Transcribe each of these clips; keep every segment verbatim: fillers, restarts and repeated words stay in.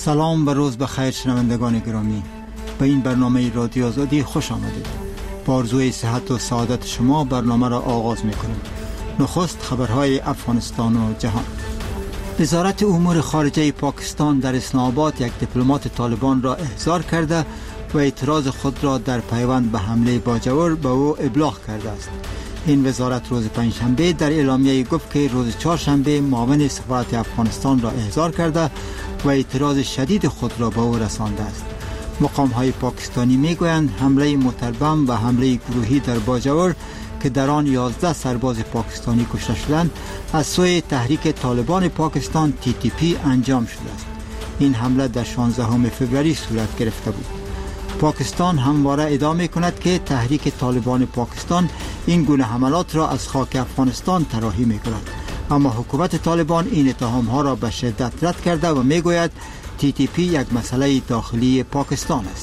سلام و روز بخیر شنوندگان گرامی، به این برنامه رادیو آزادی خوش آمدید. با آرزوی صحت و سعادت شما برنامه را آغاز می‌کنیم. نخست خبرهای افغانستان و جهان. وزارت امور خارجه پاکستان در اسلام آباد یک دیپلمات طالبان را احضار کرده و اعتراض خود را در پیوند به حمله باجور به او ابلاغ کرده است. این وزارت روز پنجشنبه در اعلامیه گفت که روز چهارشنبه معاون سفارت افغانستان را احضار کرده و اعتراض شدید خود را به او رسانده است. مقام‌های پاکستانی میگویند حمله متربم و حمله گروهی در باجور که در آن یازده سرباز پاکستانی کشته شدند از سوی تحریک طالبان پاکستان تی تی پی انجام شده است. این حمله در شانزدهم فوریه صورت گرفته بود. پاکستان همواره ادعا می‌کند که تحریک طالبان پاکستان این گونه حملات را از خاک افغانستان طراحی می‌کند، اما حکومت طالبان این اتهام‌ها را به شدت رد کرده و می‌گوید تی تی پی یک مسئله داخلی پاکستان است.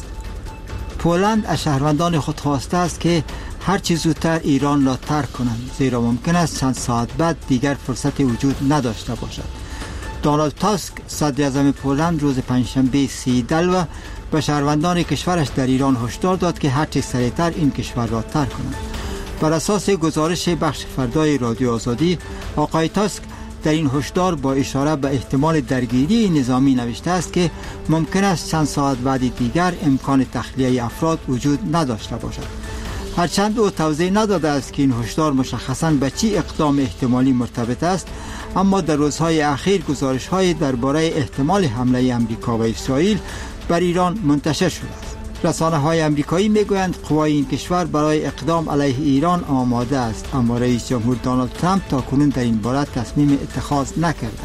پولند از شهروندان خود خواسته است که هر چه زودتر ایران را ترک کنند، زیرا ممکن است چند ساعت بعد دیگر فرصت وجود نداشته باشد. دونالد تاسک صدر اعظم پولند روز پنجشنبه سیزده البه به شهروندان کشورش در ایران هشدار داد که هر چه سریعتر این کشور را ترک کنند. بر اساس گزارش بخش فردای رادیو آزادی، آقای تاسک در این هشدار با اشاره به احتمال درگیری نظامی نوشته است که ممکن است چند ساعت بعد دیگر امکان تخلیه افراد وجود نداشته باشد. هرچند او توضیح نداده است که این هشدار مشخصاً به چی اقدام احتمالی مرتبط است، اما در روزهای اخیر گزارش‌های درباره احتمال حمله امریکا و اسرائیل بر ایران منتشر شده است. رسانه‌های آمریکایی میگویند قوای این کشور برای اقدام علیه ایران آماده است، اما رئیس جمهور دونالد ترامپ تاکنون در این باره تصمیم اتخاذ نکرده.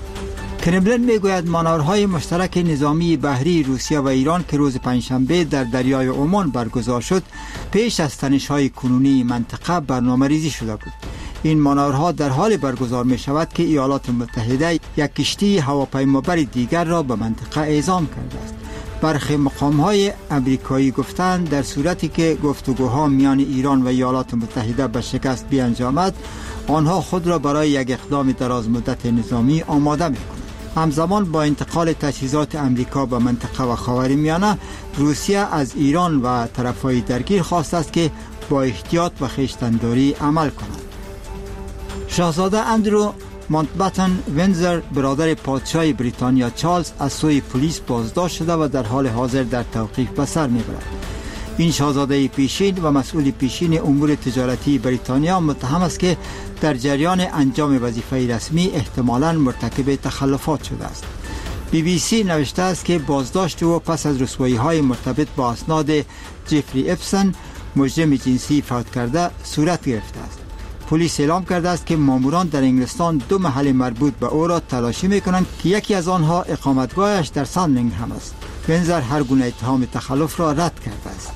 کرملین میگوید مانورهای مشترک نظامی بحری روسیه و ایران که روز پنجشنبه در دریای عمان برگزار شد، پیش از تنش‌های کنونی منطقه برنامه‌ریزی شده بود. این مانورها در حال برگزار می شود که ایالات متحده یک کشتی هواپیمابر دیگر را به منطقه اعزام کرده است. برخی مقام‌های امریکایی گفتند در صورتی که گفتگوها میان ایران و ایالات متحده به شکست بیانجامد، آنها خود را برای یک اقدام دراز مدت نظامی آماده می‌کنند. همزمان با انتقال تجهیزات امریکا به منطقه و خاورمیانه، روسیه از ایران و طرف‌های درگیر خواسته است که با احتیاط و خویشتن‌داری عمل کنند. شاهزاده اندرو ماونتبتن وینزر برادر پادشاه بریتانیا چارلز از سوی پلیس بازداشت شده و در حال حاضر در توقیف به سر میبرد. این شاهزاده پیشین و مسئول پیشین امور تجارتی بریتانیا متهم است که در جریان انجام وظیفه رسمی احتمالاً مرتکب تخلفات شده است. بی بی سی نوشته است که بازداشت او پس از رسوایی‌های مرتبط با اسناد جفری اپسن، مجرم جنسی فوت کرده، صورت گرفته است. پلیس اعلام کرده است که ماموران در انگلستان دو محل مربوط به او را تلاشی می‌کنند که یکی از آنها اقامتگاهش در ساندینگهم است. وینزر هر گونه اتهام تخلف را رد کرده است.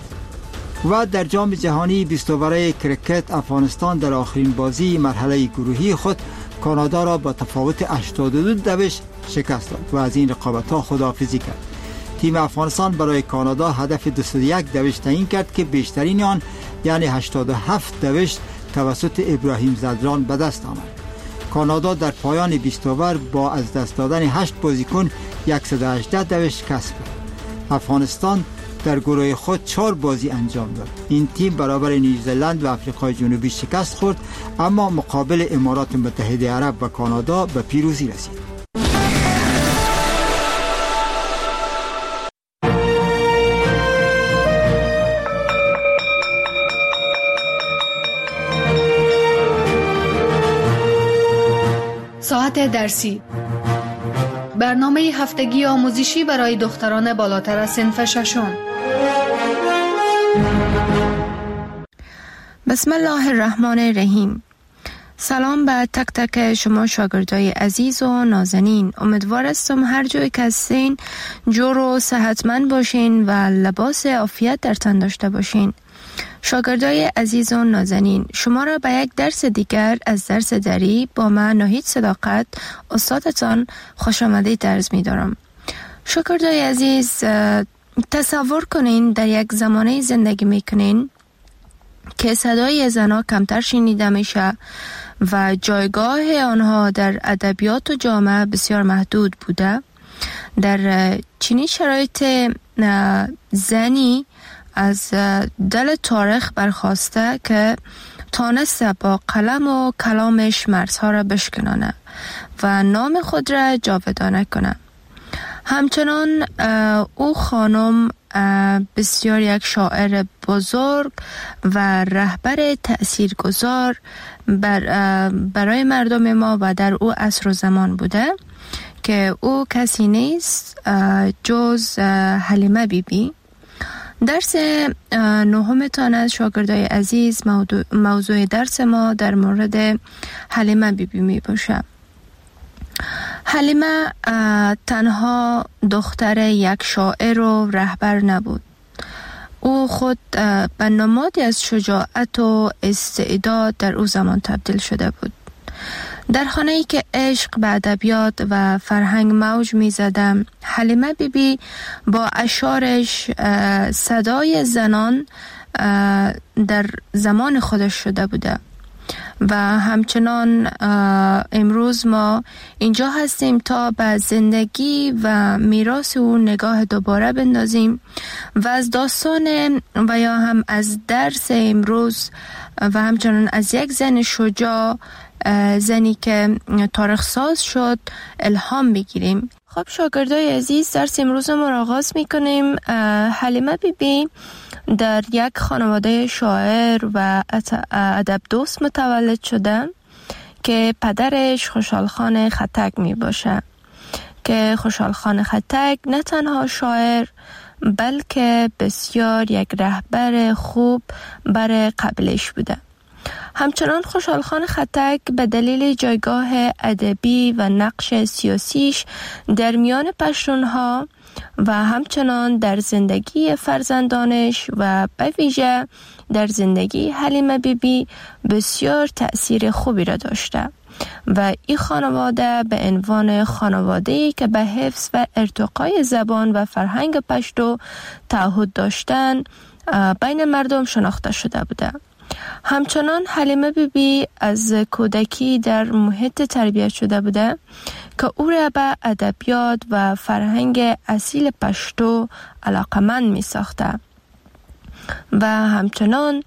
و در جام جهانی بیست اوره کرکت، افغانستان در آخرین بازی مرحله گروهی خود کانادا را با تفاوت هشتاد و دو دوشت شکست داد و از این رقابت‌ها خداحافظی کرد. تیم افغانستان برای کانادا هدف دویست و یک دوشت تعیین کرد که بیشترین آن یعنی هشتاد و هفت دوشت توسط ابراهیم زدران به دست آمد. کانادا در پایان بیست اوور با از دست دادن هشت بازیکن صد و هجده دوشت کسب کرد. افغانستان در گروه خود چهار بازی انجام داد. این تیم برابر نیوزلند و آفریقای جنوبی شکست خورد، اما مقابل امارات متحده عرب و کانادا به پیروزی رسید. ساعت درسی، برنامه هفتگی آموزشی برای دختران بالاتر از صنف ششم. بسم الله الرحمن الرحیم. سلام به تک تک شما شاگردای عزیز و نازنین. امیدوار هستم هر جایی که هستین جور و صحتمند باشین و لباس عافیت در تن داشته باشین. شاگردای عزیز و نازنین، شما را به یک درس دیگر از درس دری با من ناهید صداقت استادتان خوش آمدید عرض می دارم. شاگردای عزیز، تصور کنین در یک زمانه زندگی می کنین که صدای زنها کمتر شنیده میشه و جایگاه آنها در ادبیات و جامعه بسیار محدود بوده در چنین شرایط زنی از دل تاریخ برخواسته که تانسته با قلم و کلامش مرزها را بشکنانه و نام خود را جاودانه کنه. همچنان او خانم بسیار یک شاعر بزرگ و رهبر تأثیرگذار بر برای مردم ما و در او عصر و زمان بوده که او کسی نیست جز حلیمه بی بی. درس نهمتان از شاگردای عزیز موضوع, موضوع درس ما در مورد حلیمه بی بی می باشه. حلیمه تنها دختر یک شاعر و رهبر نبود. او خود به نمادی از شجاعت و استعداد در او زمان تبدیل شده بود. در خانه‌ای که عشق به ادبیات و فرهنگ موج می‌زد، حلیمه بی بی با اشعارش صدای زنان در زمان خودش شده بوده و همچنان امروز ما اینجا هستیم تا به زندگی و میراث او نگاه دوباره بندازیم و از داستان و یا هم از درس امروز و همچنان از یک زن شجاع، زنی که تاریخ ساز شد، الهام بگیریم. خب شاگردای عزیز، درس امروز ما را آغاز میکنیم. حلیمه بی بی در یک خانواده شاعر و ادب دوست متولد شده که پدرش خوشحال خان خټک می باشه که خوشحال خان خټک نه تنها شاعر بلکه بسیار یک رهبر خوب برای قبیله‌اش بوده. همچنان خوشحال خان خټک به دلیل جایگاه ادبی و نقش سیاسیش در میان پشتونها و همچنان در زندگی فرزندانش و به ویژه در زندگی حلیمه بی بی بسیار تأثیر خوبی را داشته و این خانواده به عنوان خانواده‌ای که به حفظ و ارتقای زبان و فرهنگ پشتو تعهد داشتن بین مردم شناخته شده بوده. همچنان حلیمه بی بی از کودکی در محیط تربیت شده بوده که او را به ادبیات و فرهنگ اصیل پشتو علاقمند می ساخته و همچنان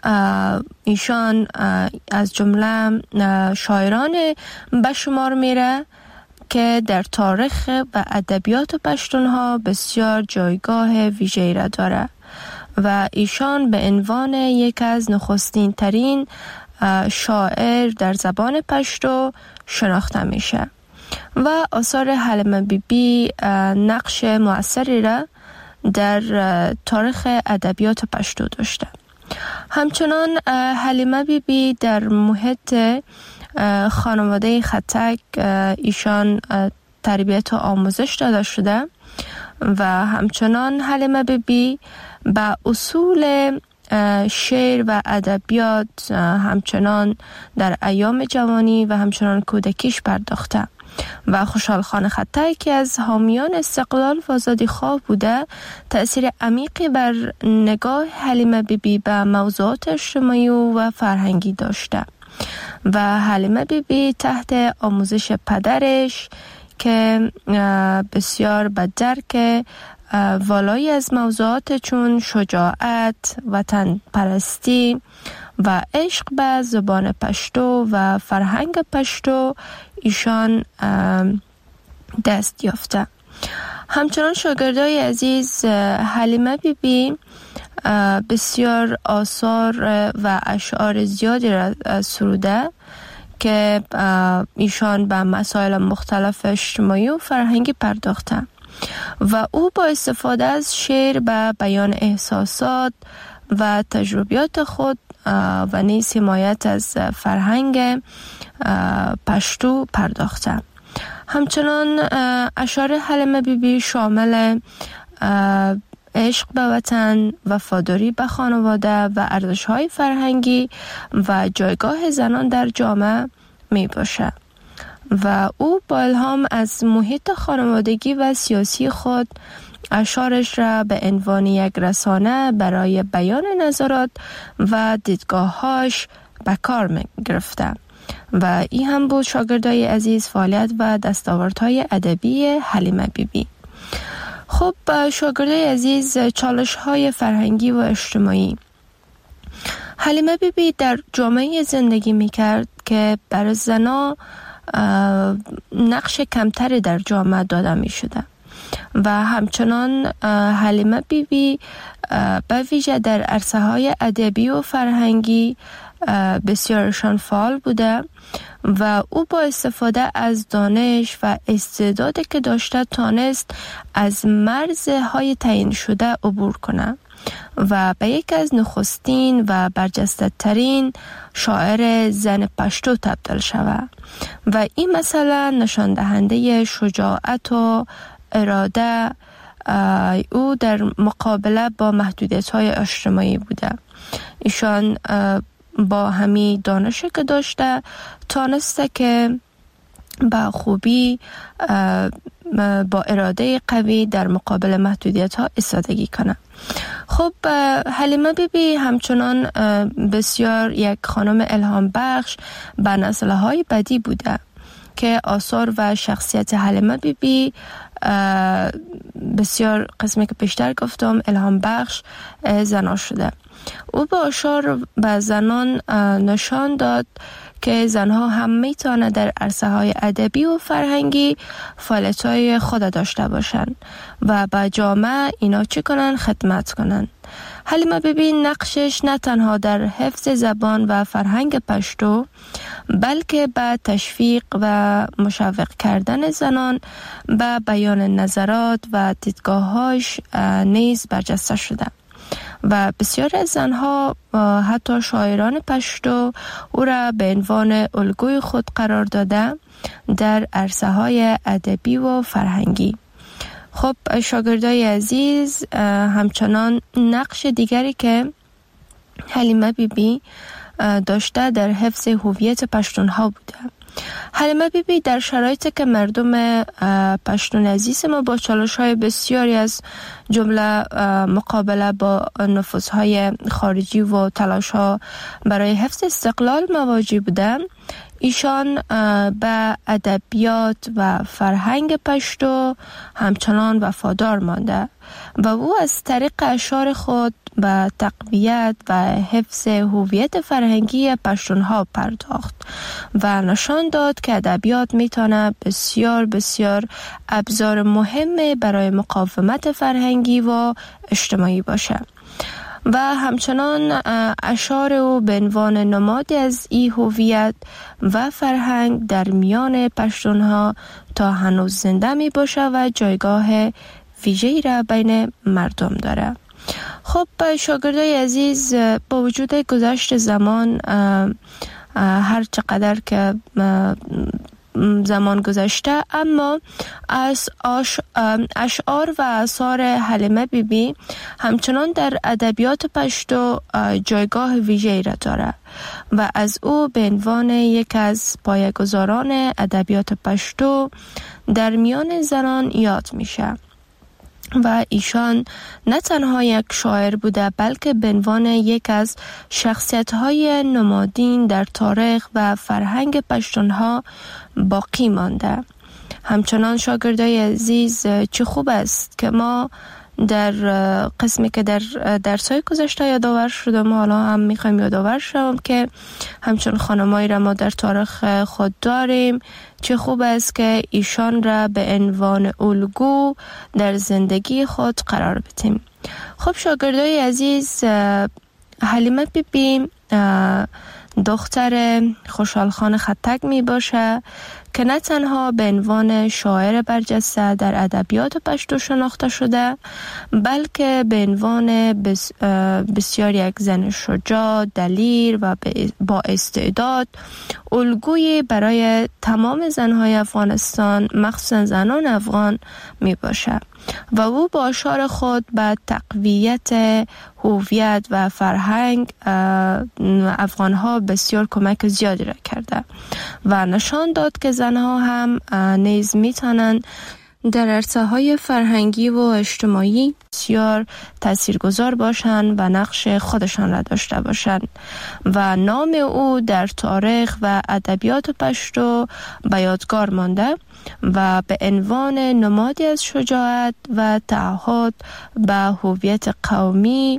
ایشان از جمله شاعران به شمار میره که در تاریخ و ادبیات پشتونها بسیار جایگاه ویژه‌ای را داره و ایشان به عنوان یک از نخستین ترین شاعر در زبان پشتو شناخته میشه و آثار حلیمه بی بی نقش مؤثری را در تاریخ ادبیات پشتو داشته. همچنان حلیمه بی بی در محیط خانواده خټک ایشان تربیت و آموزش داده شده و همچنان حلیمه بی بی با اصول شعر و ادبیات همچنان در ایام جوانی و همچنان کودکیش پرداخته و خوشحال خان خټک که از حامیان استقلال و آزادی خواه بوده تأثیر عمیقی بر نگاه حلیمه بی بی به موضوعات اجتماعی و فرهنگی داشته و حلیمه بی بی تحت آموزش پدرش که بسیار به درک والایی از موضوعات چون شجاعت، وطن پرستی و عشق به زبان پشتو و فرهنگ پشتو ایشان دست یافته. همچنان شاگردای عزیز، حلیمه بی بی بسیار آثار و اشعار زیادی را سروده که ایشان به مسائل مختلف اجتماعی و فرهنگی پرداخته و او با استفاده از شعر به بیان احساسات و تجربیات خود و نیز حمایت از فرهنگ پشتو پرداخته. همچنان اشعار حلیمه بی بی شامل عشق به وطن، وفاداری به خانواده و ارزش‌های فرهنگی و جایگاه زنان در جامعه می باشه و او با الهام از محیط خانوادگی و سیاسی خود اشعارش را به عنوان یک رسانه برای بیان نظرات و دیدگاه‌هاش به کار می گرفته و این هم بود شاگردای عزیز فعالیت و دستاوردهای ادبی حلیمه بیبی. خب شاگردای عزیز، چالش های فرهنگی و اجتماعی. حلیمه بیبی در جامعه زندگی میکرد که برای زنها نقش کمتری در جامعه داده می شده و همچنان حلیمه بیبی به ویژه در عرصه های ادبی و فرهنگی بسیارشان فعال بوده و او با استفاده از دانش و استعدادی که داشته تانست از مرزهای تعیین شده عبور کنه و به یک از نخستین و برجسته ترین شاعر زن پشتو تبدیل شود و این مسئله نشان دهنده شجاعت و اراده او در مقابله با محدودیت‌های اجتماعی بوده. ایشان با همین دانشی که داشته تانسته که با خوبی با اراده قوی در مقابل محدودیت ها ایستادگی کنه. خب حلیمه بیبی همچنان بسیار یک خانم الهام بخش به نسل های بعدی بوده که آثار و شخصیت حلیمه بیبی بسیار قسمی که پیشتر گفتم الهام بخش زنان شده. او با اشار به زنان نشان داد که زنها هم میتونه در عرصه های ادبی و فرهنگی فعالیت های خود داشته باشند و به جامعه اینا چی کنن؟ خدمت کنن. حلیمه بیبی نقشش نه تنها در حفظ زبان و فرهنگ پشتو بلکه به تشویق و مشوق کردن زنان به بیان نظرات و دیدگاه‌هاش نیز برجسته شده و بسیار از زنها حتی شاعران پشتو او را به عنوان الگوی خود قرار داده در عرصه های ادبی و فرهنگی. خب شاگردای عزیز، همچنان نقش دیگری که حلیمه بیبی داشته در حفظ هویت پشتونها بوده. حلیمه بیبی در شرایطی که مردم پشتون عزیز ما با چالش‌های بسیاری از جمله مقابله با نفوذهای خارجی و تلاش‌ها برای حفظ استقلال مواجه بودند، ایشان به ادبیات و فرهنگ پشتو همچنان وفادار مانده و او از طریق اشعار خود به تقویت و حفظ هویت فرهنگی پشتونها پرداخت و نشان داد که ادبیات میتونه بسیار بسیار ابزار مهم برای مقاومت فرهنگی و اجتماعی باشه و همچنان اشعار او به عنوان نمادی از این هویت و فرهنگ در میان پشتونها تا هنوز زنده می باشه و جایگاه ویژه‌ای را بین مردم داره. خب شاگردای عزیز، با وجود گذشت زمان، هر چقدر که زمان گذشته، اما از اشعار و آثار حلیمه بیبی همچنان در ادبیات پشتو جایگاه ویژه‌ای را داره و از او به عنوان یک از پایه‌گذاران ادبیات پشتو در میان زنان یاد میشه و ایشان نه تنها یک شاعر بوده بلکه به عنوان یک از شخصیت‌های نمادین در تاریخ و فرهنگ پشتونها باقی مانده. همچنان شاگردای عزیز، چه خوب است که ما در قسمی که در درس‌های گذشته یادآور شدم، حالا هم می‌خوایم یادآور شوم که همچون خانمایی را ما در تاریخ خود داریم. چه خوب است که ایشان را به عنوان الگو در زندگی خود قرار بدیم. خب شاگردای عزیز، حلیمه بیبی دختر خوشحال خان خطک می باشه که نه تنها به عنوان شاعر برجسته در ادبیات پشتو شناخته شده بلکه به عنوان بس بسیار یک زن شجاع، دلیر و با استعداد الگویی برای تمام زنهای افغانستان، مخصوصا زنان افغان می باشه و او با اشعار خود به تقویت هویت و فرهنگ افغانها بسیار کمک زیادی را کرده و نشان داد که زنها هم نیز میتونن در عرصه‌های فرهنگی و اجتماعی بسیار تاثیرگذار باشند و نقش خودشان را داشته باشند و نام او در تاریخ و ادبیات پشتو به یادگار مانده و به عنوان نمادی از شجاعت و تعهد به هویت قومی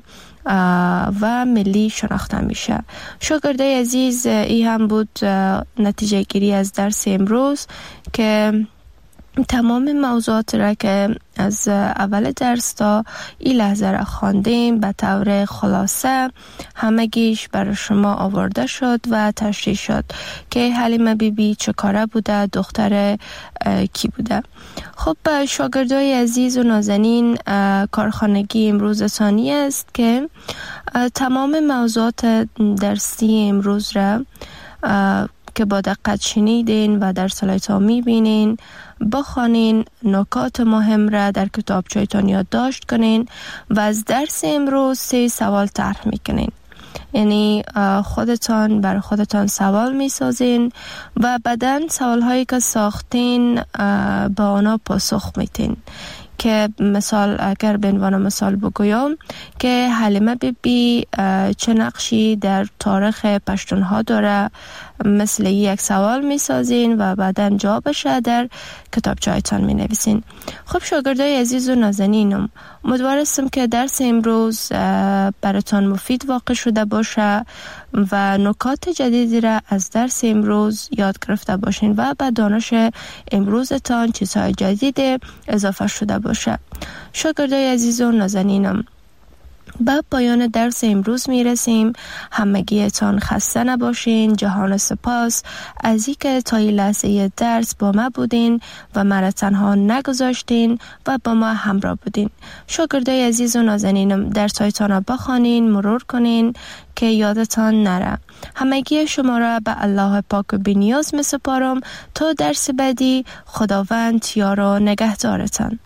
و ملی شناخته میشه. شاگردای عزیز، این هم بود نتیجه گیری از درس امروز که تمام موضوعات را که از اول درس تا این لحظه را خواندیم به طور خلاصه همگیش برای شما آورده شد و تشریح شد که حلیمه بی بی چه کاره بوده، دختر کی بوده. خب شاگردای عزیز و نازنین، کارخانگی امروز ثانی است که تمام موضوعات درسی امروز را که با دقت شنیدین و در سلایت‌ها می‌بینین بخوانین، نکات مهم را در کتابچه‌تان یادداشت کنین و از درس امروز سه سوال طرح میکنین. یعنی خودتان بر خودتان سوال میسازین و بعداً سوال‌هایی که ساختین به آنها پاسخ میتین. که مثال اگر به عنوان مثال بگویم که حلیمه بی بی چه نقشی در تاریخ پشتونها داره، مثل یک سوال می سازین و بعدا جوابش در کتابچه‌تان می نویسین. خب شاگردای عزیز و نازنینم، امیدوارم که درس امروز براتان مفید واقع شده باشه و نکات جدیدی را از درس امروز یاد گرفته باشین و به دانش امروزتان چیزهای جدید اضافه شده باشه. شاگردای عزیز و نازنینم، به پایان درس امروز می رسیم. همگیتان خسته نباشین. جهان سپاس از اینکه تا این لحظه درس با ما بودین و مرا تنها نگذاشتین و با ما همراه بودین. شاگردای عزیز و نازنینم، درسایتان را بخوانین، مرور کنین که یادتان نره. همگی شما را به الله پاک و بی‌نیاز می سپارم تا درس بعدی. خداوند یار و نگهدارتان.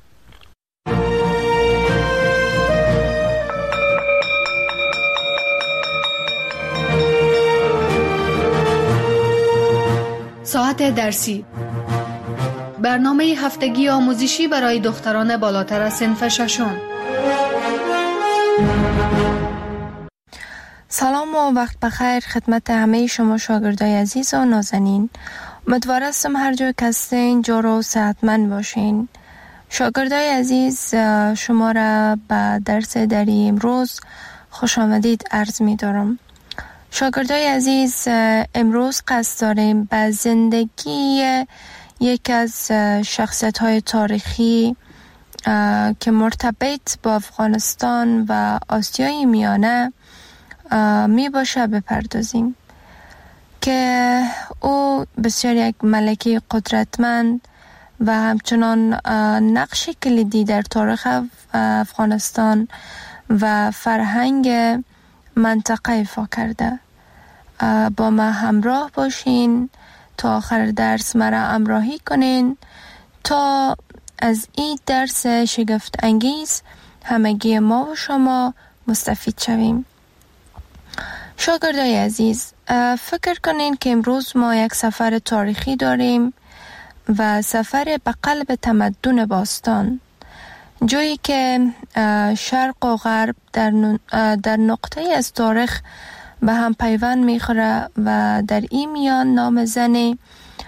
ساعت درسی، برنامه هفتگی آموزشی برای دختران بالاتر از صنف ششم. سلام و وقت بخیر خدمت همه شما شاگردای عزیز و نازنین. امیدوارم هر جای که هستین جور و صحتمند باشین. شاگردای عزیز، شما را به درس دری امروز خوش آمدید عرض می دارم. شاگردای عزیز، امروز قصد داریم به زندگی یک از شخصیت های تاریخی که مرتبط با افغانستان و آسیای میانه می باشه بپردازیم که او بسیار یک ملکه قدرتمند و همچنان نقش کلیدی در تاریخ افغانستان و فرهنگ منطقه ایفا کرده. با ما همراه باشین تا آخر درس مرا همراهی کنین تا از این درس شگفت انگیز همگی ما و شما مستفید شویم. شاگردای عزیز، فکر کنین که امروز ما یک سفر تاریخی داریم و سفر به قلب تمدن باستان، جایی که شرق و غرب در در نقطه از تاریخ به هم پیوند میخوره و در این میان نام زن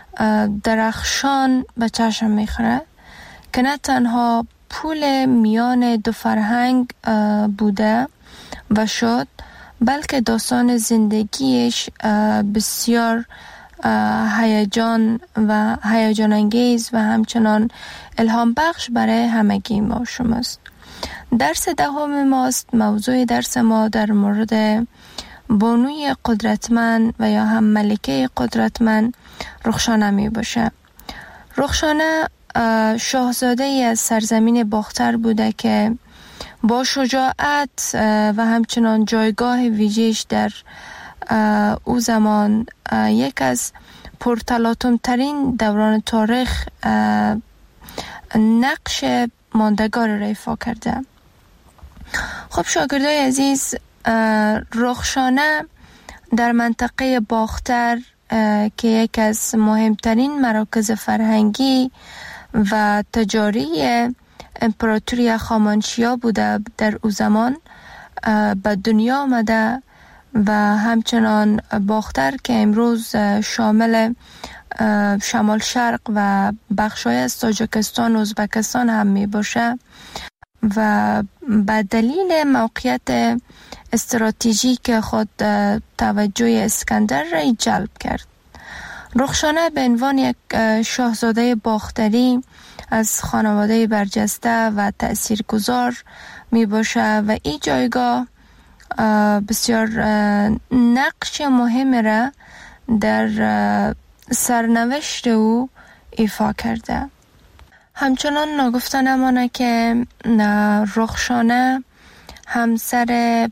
درخشان به چشم میخوره که نه تنها پول میان دو فرهنگ بوده و شد، بلکه داستان زندگیش بسیار هیجان و هیجان انگیز و همچنان الهام بخش برای همگی ما شماست. درس دهم ماست. موضوع درس ما در مورد بانوی قدرتمند و یا هم ملکه قدرتمند رخشانه می باشه. رخشانه شاهزاده ای از سرزمین باختر بوده که با شجاعت و همچنان جایگاه ویژه‌اش در او زمان یک از پرتلاطم ترین دوران تاریخ نقش ماندگار را ایفا کرده. خب شاگردای عزیز، رخشانه در منطقه باختر که یک از مهمترین مراکز فرهنگی و تجاری امپراتوری هخامنشیا بوده در او زمان به دنیا آمده و همچنان باختر که امروز شامل شمال شرق و بخشای از تاجیکستان و ازبکستان هم می باشه و به دلیل موقعیت استراتژیک خود توجه اسکندر را جلب کرد. رخشانه به عنوان یک شاهزاده باختری از خانواده برجسته و تأثیرگذار می باشه و این جایگاه بسیار نقش مهم را در سرنوشت او ایفا کرده. همچنان نگفته نمانه که رخشانه همسر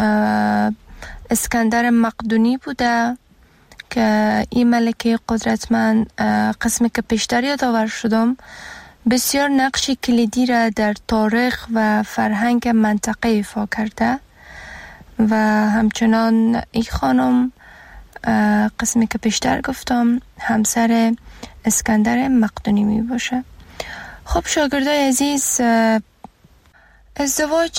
اسکندر مقدونی بوده که این ملکه قدرتمند قسمی که پیشتر یادآور شدم بسیار نقش کلیدی را در تاریخ و فرهنگ منطقه ایفا کرده و همچنان این خانم قسمی که پیشتر گفتم همسر اسکندر مقدونی می باشه. خب شاگردای عزیز، ازدواج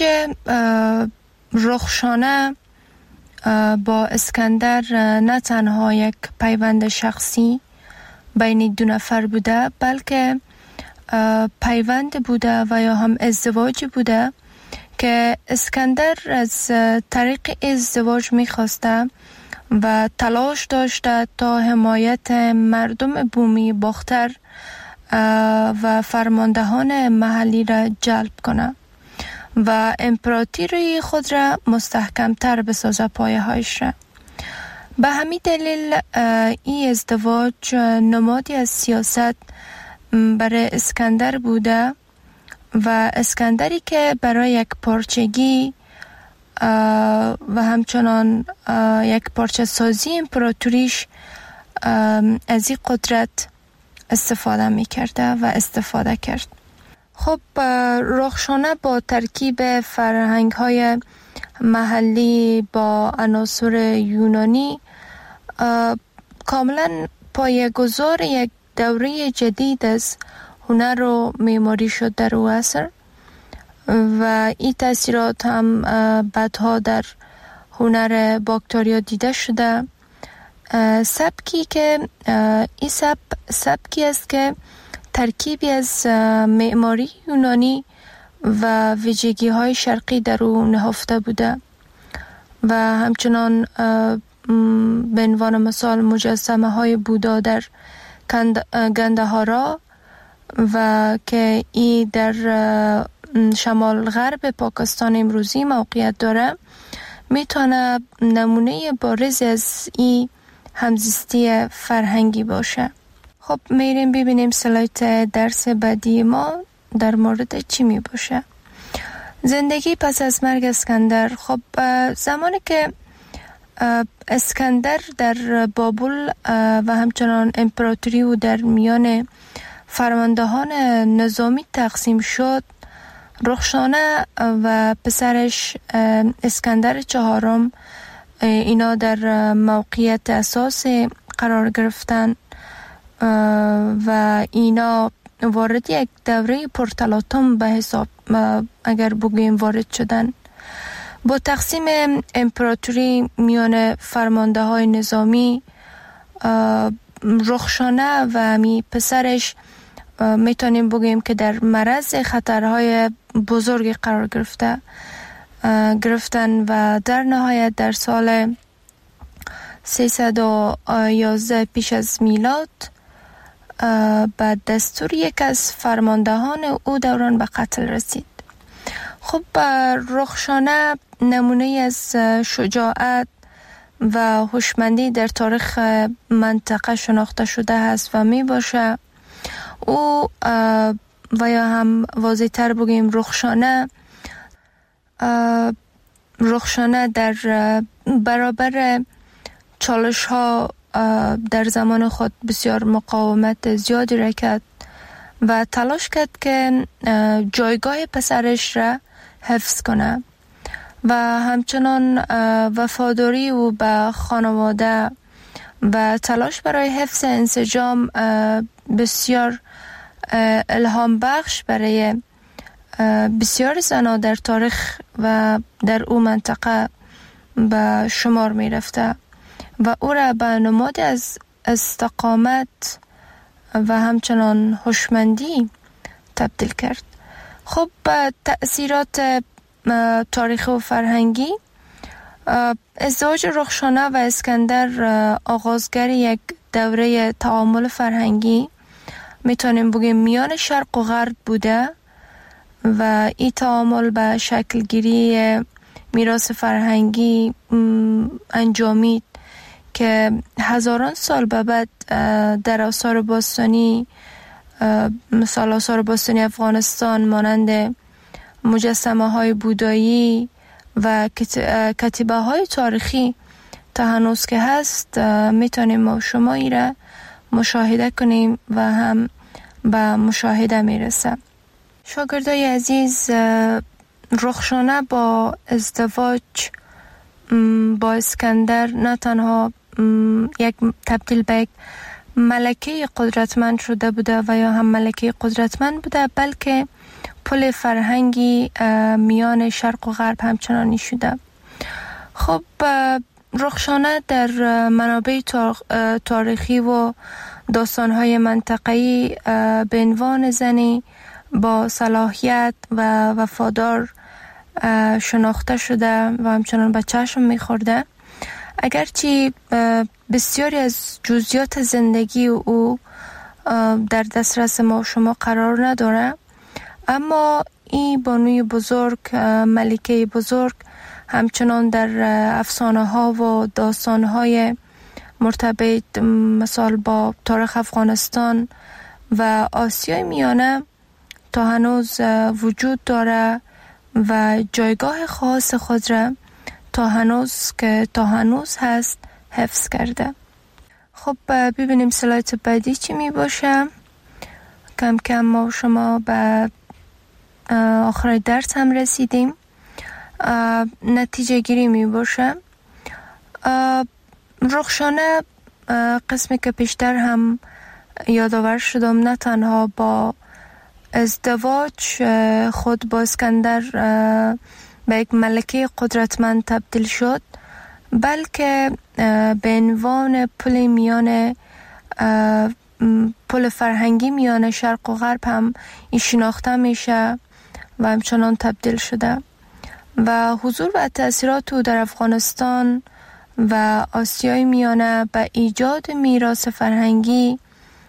رخشانه با اسکندر نه تنها یک پیوند شخصی بین دو نفر بوده بلکه پیوند بوده و یا هم ازدواج بوده که اسکندر از طریق ازدواج میخواسته و تلاش داشته تا حمایت مردم بومی باختر و فرماندهان محلی را جلب کنه و امپراتوری خود را مستحکمتر بسازه پایه هایش را. به همین دلیل این ازدواج نمادی از سیاست برای اسکندر بوده و اسکندری که برای یک پارچگی و همچنان یک پارچه سازی امپراتوریش از این قدرت استفاده می کرده و استفاده کرد. خب رخشانه با ترکیب فرهنگ های محلی با عناصر یونانی کاملا پایه‌گذار یک دوره جدید از هنر و معماری شد در او عصر و این تاثیرات هم بعدها در هنر باکتریا دیده شده. سبکی که این سب سبکی است که ترکیبی از معماری یونانی و ویژگی های شرقی در او نهفته بوده و همچنان به عنوان مثال مجسمه های بودا در گندهارا و که این در شمال غرب پاکستان امروزی موقعیت داره میتونه نمونه بارز از این همزیستی فرهنگی باشه. خب میریم ببینیم سلایت درس بعدی ما در مورد چی می باشه. زندگی پس از مرگ اسکندر. خب زمانی که اسکندر در بابل و همچنان امپراتوری و در میان فرماندهان نظامی تقسیم شد، رخشانه و پسرش اسکندر چهارم اینا در موقعیت اساسی قرار گرفتن و اینا وارد یک دوره پرتلاطم به حساب اگر بگوییم وارد شدن. با تقسیم امپراتوری میان فرمانده های نظامی، رخشانه و می پسرش میتونیم بگوییم که در معرض خطرهای بزرگی قرار گرفته گرفتن و در نهایت در سال سیصد و یازده پیش از میلاد بعد دستور یک از فرماندهان او دوران به قتل رسید. خب رخشانه نمونه از شجاعت و هوشمندی در تاریخ منطقه شناخته شده است و می باشه. او و یا هم واضح تر بگیم رخشانه رخشانه در برابر چالش ها در زمان خود بسیار مقاومت زیادی را کرد و تلاش کرد که جایگاه پسرش را حفظ کنه و همچنان وفاداری او به خانواده و تلاش برای حفظ انسجام بسیار الهام بخش برای بسیار زنان در تاریخ و در او منطقه به شمار می رفته و او را به نماد از استقامت و همچنان هوشمندی تبدیل کرد. خب تأثیرات تاریخی و فرهنگی، ازدواج رخشانه و اسکندر آغازگر یک دوره تعامل فرهنگی میتونیم بگیم میان شرق و غرب بوده و این تعامل به شکل گیری میراث فرهنگی انجامید که هزاران سال به بعد در آثار باستانی، مثال آثار باستانی افغانستان مانند مجسمه های بودایی و کتیبه های تاریخی تا هنوز که هست میتونیم ما شما ای را مشاهده کنیم و هم به مشاهده میرسه. شاگردای عزیز، رخشانه با ازدواج با اسکندر نه تنها یک تبدیل به یک ملکه قدرتمند شده بوده و یا هم ملکه قدرتمند بوده، بلکه پل فرهنگی میان شرق و غرب همچنانی شده. خب رخشانه در منابع تاریخی و داستان‌های منطقه‌ای به عنوان زنی با صلاحیت و وفادار شناخته شده و همچنان به چشم می‌خورده. اگرچه بسیاری از جزئیات زندگی او در دسترس ما و شما قرار نداره، اما این بانوی بزرگ، ملکه بزرگ، همچنان در افسانه ها و داستان های مرتبط مثال با تاریخ افغانستان و آسیای میانه تا هنوز وجود داره و جایگاه خاص خود را تا هنوز که تا هنوز هست حفظ کرده. خب ببینیم سلایت بعدی چی می باشه. کم کم ما شما به آخر درس هم رسیدیم. نتیجه گیری می باشه. رخشانه قسمی که پیشتر هم یادآور شدم نه تنها با ازدواج خود با اسکندر به یک ملکه قدرتمند تبدیل شد، بلکه به عنوان پل میان پل فرهنگی میان شرق و غرب هم این شناخته میشه و همچنان تبدیل شده و حضور و تأثیرات او در افغانستان و آسیای میانه به ایجاد میراث فرهنگی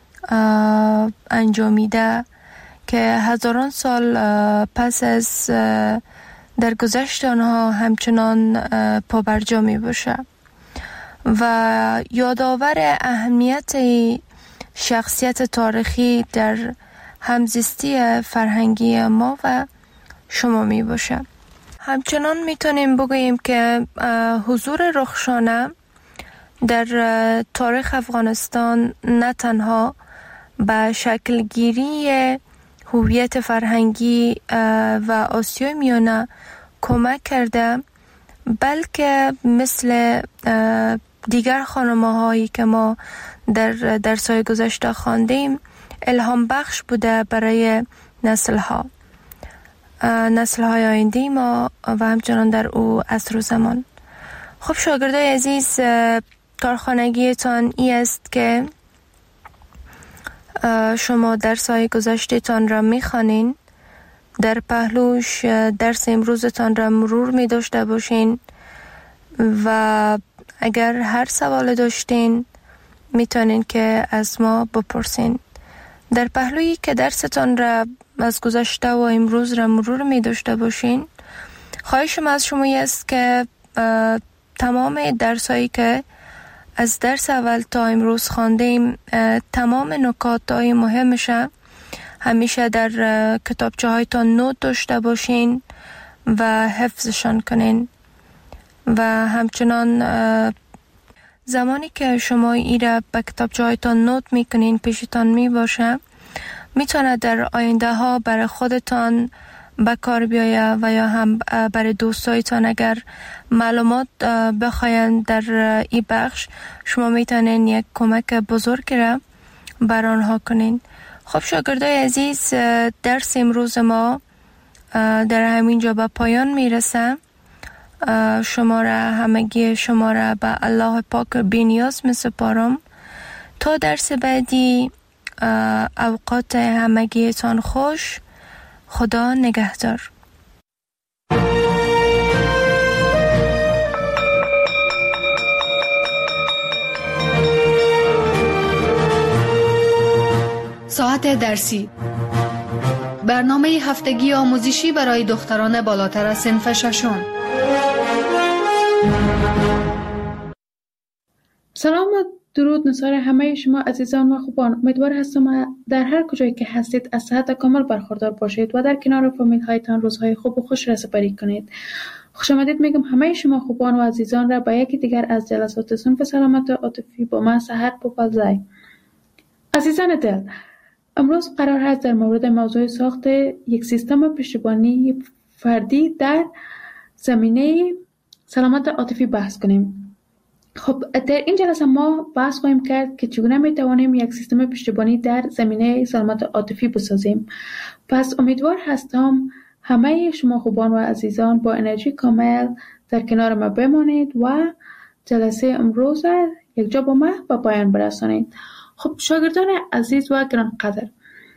انجامیده که هزاران سال پس از در گذشت آنها همچنان پابرجا می باشه و یادآور اهمیت شخصیت تاریخی در همزیستی فرهنگی ما و شما می باشه. همچنان می تونیم بگوییم که حضور رخشانه در تاریخ افغانستان نه تنها به شکل گیری هویت فرهنگی و آسیای میانه کمک کرده، بلکه مثل دیگر خانمه هایی که ما در درس‌های گذشته خواندیم الهام بخش بوده برای نسل ها نسل های آینده ما و همچنان در او عصر و زمان. خب شاگردای عزیز، کارخانگیتان ای است که شما درس‌های گذشته‌تان را می‌خوانین، در پهلوش درس امروزتان را مرور می داشته باشین و اگر هر سوال داشتین میتونین که از ما بپرسین. در پهلویی که درستان را از گذشته و امروز را مرور می داشته باشین، خواهشم از شما است که تمام درسایی که از درس اول تا امروز خواندیم، تمام نکات های مهمش همیشه در کتابچه هایتان نوت داشته باشین و حفظشان کنین و همچنان زمانی که شما ای را به کتابچه هایتان نوت میکنین پیشتان می باشه، میتونه در آینده ها برای خودتان به کار بیایه و یا هم برای دوستایتان اگر معلومات بخواین در این بخش، شما میتونین یک کمک بزرگ را بر آنها کنین. خب شاگردای عزیز، درس امروز ما در همین جا به پایان میرسه. شما را همگی شما را به الله پاک بی‌نیاز میسپارم. تا درس بعدی اوقات همگیتان خوش. خدا نگهدار. ساعت درسی، برنامه هفتگی آموزشی برای دختران بالاتر از صنف ششم. سلام و درود نثار همه شما عزیزان و خوبان. امیدوار هستم در هر کجایی که هستید از صحت کامل برخوردار باشید و در کنار فامیل هایتان روزهای خوب و خوش را سپری کنید. خوش آمدید میگم همه شما خوبان و عزیزان را به یکی دیگر از جلسات صنف سلامت عاطفی با من سحر پوپلزای. عزیزان دل، امروز قرار است در مورد موضوع ساخت یک سیستم پشتیبانی فردی در زمینه سلامت عاطفی بحث کنیم. خب در این جلسه ما بحث خواهیم کرد که چگونه می توانیم یک سیستم پشتیبانی در زمینه سلامت عاطفی بسازیم. پس امیدوار هستم همه شما خوبان و عزیزان با انرژی کامل در کنار ما بمانید و جلسه امروز یک جا با ما به پایان برسانید. خب شاگردان عزیز و گرانقدر،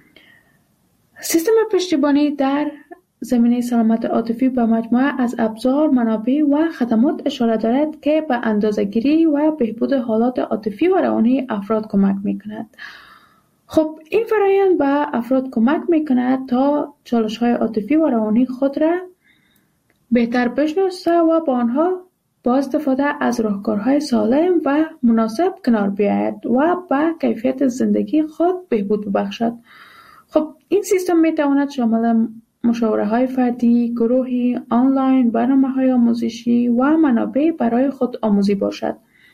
سیستم پشتیبانی در زمینه سلامت عاطفی به مجموعه از ابزار، منابع و خدمات اشاره دارد که به اندازه‌گیری و بهبود حالات عاطفی و روانی افراد کمک می‌کند. خب این فرآیند به افراد کمک می‌کند تا چالش‌های عاطفی و روانی خود را بهتر بشناسه و با آنها با استفاده از راهکارهای سالم و مناسب کنار بیاید و به کیفیت زندگی خود بهبود ببخشد. خب این سیستم می‌تواند شامل مشاوره‌های فردی، گروهی، آنلاین، برنامه‌های آموزشی و منابع برای خود آموزی باشد.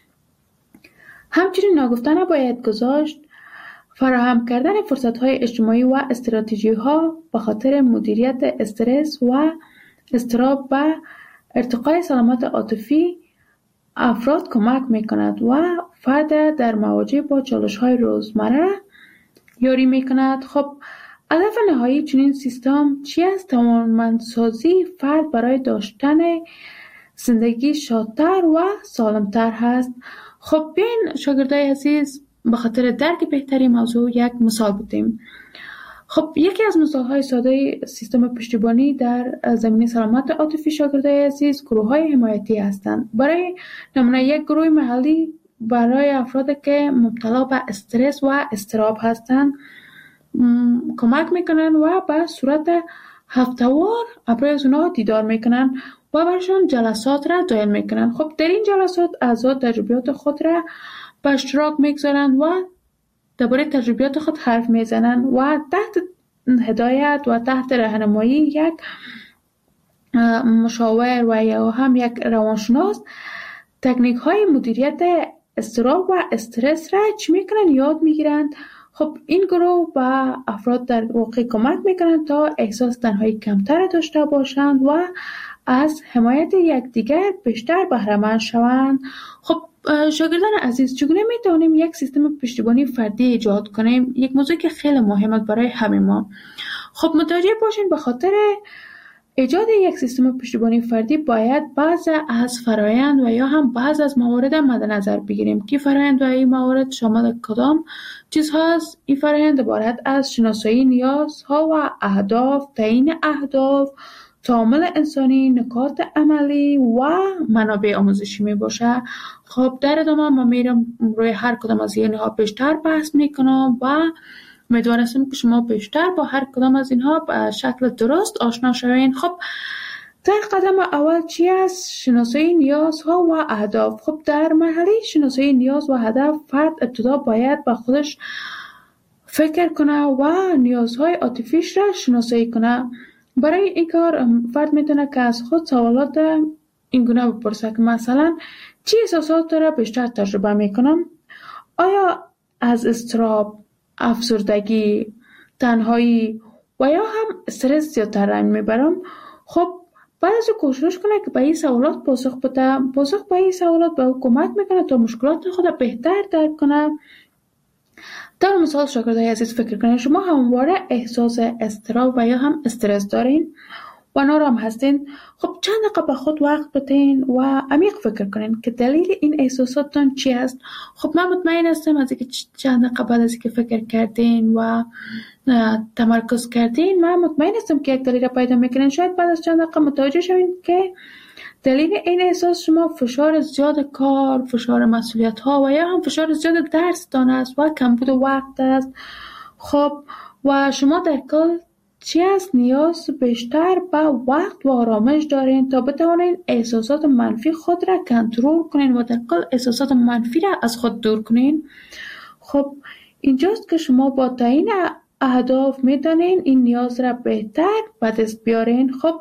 همچنین ناگفته نباید گذاشت فراهم کردن فرصت‌های اجتماعی و استراتژی‌ها به خاطر مدیریت استرس و اضطراب و ارتقای سلامت عاطفی افراد کمک می‌کند و فرد در مواجه با چالش‌های روزمره یاری می‌کند. خب هدف نهایی چنین سیستم چی است؟ توانمندسازی فرد برای داشتن زندگی شادتر و سالمتر هست. خب بیاین شاگردای عزیز به خاطر درک بهتری موضوع یک مثال بودیم. خب یکی از مثال‌های ساده سیستم پشتیبانی در زمینه سلامت عاطفی شاگردای عزیز گروه‌های حمایتی هستند. برای نمونه یک گروه محلی برای افرادی که مبتلا به استرس و اضطراب هستند کمک میکنن و به صورت هفته‌وار برای از اونها دیدار میکنن و برشان جلسات را دایر میکنن. خب در این جلسات اعضا تجربیات خود را به اشتراک میگذارن و درباره تجربیات خود حرف میزنن و تحت هدایت و تحت راهنمایی یک مشاور و یا هم یک روانشناس تکنیک های مدیریت اضطراب و استرس را چی میکنن یاد میگیرند. خب این گروه به افراد در واقع کمک میکنند تا احساس تنهایی کمتر داشته باشند و از حمایت یکدیگر بیشتر بهره‌مند شوند. خب شاگردان عزیز، چگونه میتونیم یک سیستم پشتیبانی فردی ایجاد کنیم؟ یک موضوع که خیلی مهمه برای همه ما. خب متوجه باشین به خاطر ایجاد یک سیستم پشتیبانی فردی باید بعض از فرایند و یا هم بعض از موارد مد نظر بگیریم که فرایند و این موارد شامل کدام چیز هست. این فرایند عبارت از شناسایی نیازها و اهداف، تعیین اهداف، تعامل انسانی، نکات عملی و منابع آموزشی می باشه. خب در ادامه من میرم روی هر کدام از اینها بیشتر بحث میکنم و امیدوار هستم که شما بیشتر با هر کدام از اینها به شکل درست آشنا شوین. خب در قدم اول چی است؟ شناسایی نیازها و اهداف. خب در مرحله شناسایی نیاز و هدف فرد ابتدا باید با خودش فکر کنه و نیازهای عاطفیش را شناسایی کنه. برای این کار فرد میتونه که از خود سوالات این گونه بپرسه که مثلا چی احساسات را بیشتر تجربه میکنم؟ آیا از اضطراب، افسردگی، تنهایی و یا هم استرس زیادتر رنج میبرم؟ خب بعد از کوشش کنه که به این سوالات پاسخ بده. پاسخ به این سوالات به او کمک میکنه تا مشکلات خود بهتر درک کنه در مثال شاگردای عزیز فکر کنید شما همواره احساس اضطراب و یا هم استرس دارین و نارام هستین. خب چند دقیقه به خود وقت بدین و عمیق فکر کنین که دلیل این احساساتتان چی است. خب من مطمئن هستم از اینکه چند دقیقه بعد از اینکه فکر کردین و تمرکز کردین، من مطمئن هستم که یک دلیل را پیدا میکنین. شاید بعد از چند دقیقه متوجه شوین که دلیل این احساس شما فشار زیاد کار، فشار مسئولیت ها و یا هم فشار زیاد درس دان است و کمبود وقت است. خب و شما در کل چی است نیاز بیشتر به وقت و آرامش دارین تا بتوانین احساسات منفی خود را کنترل کنین و در کل احساسات منفی را از خود دور کنین. خب اینجاست که شما با تعیین اهداف میتونین این نیاز را بهتر به دست بیارین. خب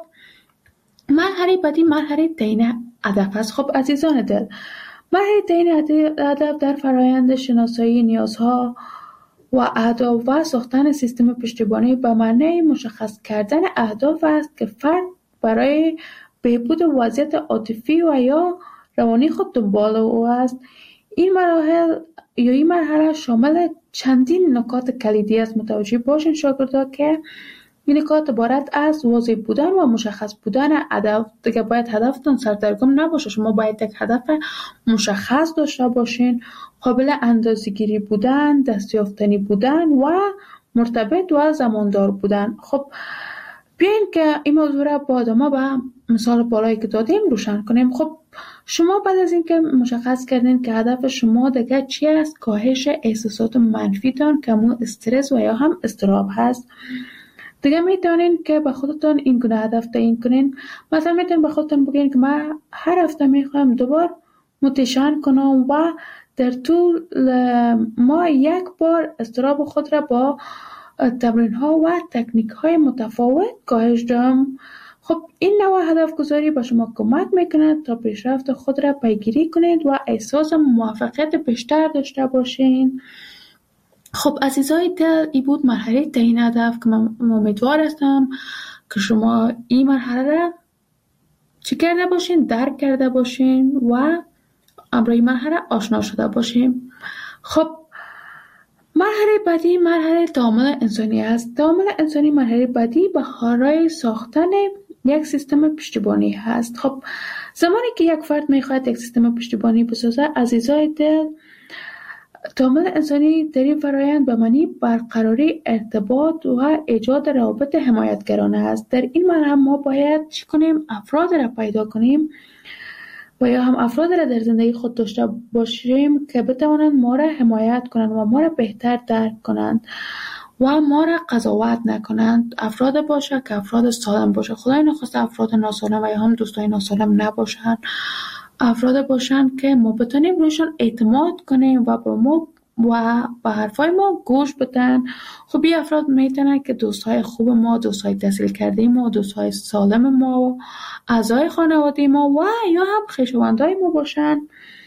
مرحله بعدی مرحله تعیین هدف است. خب عزیزان دل، مرحله تعیین هدف در فرایند شناسایی نیازها و اهداف و ساختن سیستم پشتیبانی به معنی مشخص کردن اهداف است که فرد برای بهبود وضعیت عاطفی و یا روانی خود دنبال او است. این مراحل یا این مرحله شامل چندین نکات کلیدی است. متوجه باشین شاگردا که این نکات عبارت از واضح بودن و مشخص بودن هدف. دیگه باید هدفتون سردرگم نباشه. شما باید یک هدف مشخص داشته باشین، قابل اندازه‌گیری بودن، دستیافتنی بودن و مرتبط و زماندار بودن. خب بیاین که این موضوع را با ادامه به مثال بالایی که دادیم روشن کنیم. خب شما بعد از اینکه مشخص کردین که هدف شما دیگه چی است، کاهش احساسات منفی تان که همون استرس و یا هم اضطراب هست، دیگه میتونین که به خودتون این گونه هدف تعیین کنین. مثلا میتونین به خودتون بگین که من هر هفته میخوام دوبار موتیشن کنم و در طول ما یک بار اضطراب خود را با تمرین ها و تکنیک های متفاوت کاهش دهم. خب این نوع هدف گذاری به شما کمک میکنه تا پیشرفت خود را پیگیری کنید و احساس موفقیت بیشتر داشته باشین. خب عزیزای دل، این بود مرحله تعیین هدف که من امیدوار هستم که شما این مرحله را چی کرده باشین، درک کرده باشین و امروی این مرحله آشنا شده باشین. خب مرحله بعدی مرحله تعامل انسانی است. تعامل انسانی مرحله بعدی برای ساختن یک سیستم پشتیبانی هست. خب زمانی که یک فرد میخواهد یک سیستم پشتیبانی بسازه، عزیزای دل، تعامل انسانی در این فرایند به معنی برقراری ارتباط و ایجاد روابط حمایتگرانه است. در این مرحله ما باید چی کنیم؟ افراد را پیدا کنیم و یا هم افراد را در زندگی خود داشته باشیم که بتوانند ما را حمایت کنند و ما را بهتر درک کنند و ما را قضاوت نکنند. افراد باشه که افراد سالم باشه. خدای نخواسته افراد ناسالم و یا هم دوستای ناسالم نباشند. افراد باشن که ما بتونیم روشان اعتماد کنیم و با ما و به حرفای ما گوش بدن. خب این افراد میتونن که دوستای خوب ما، دوستای تحصیل کرده ما، دوستای سالم ما، اعضای خانواده ما و یا هم خویشاوندای ما باشن.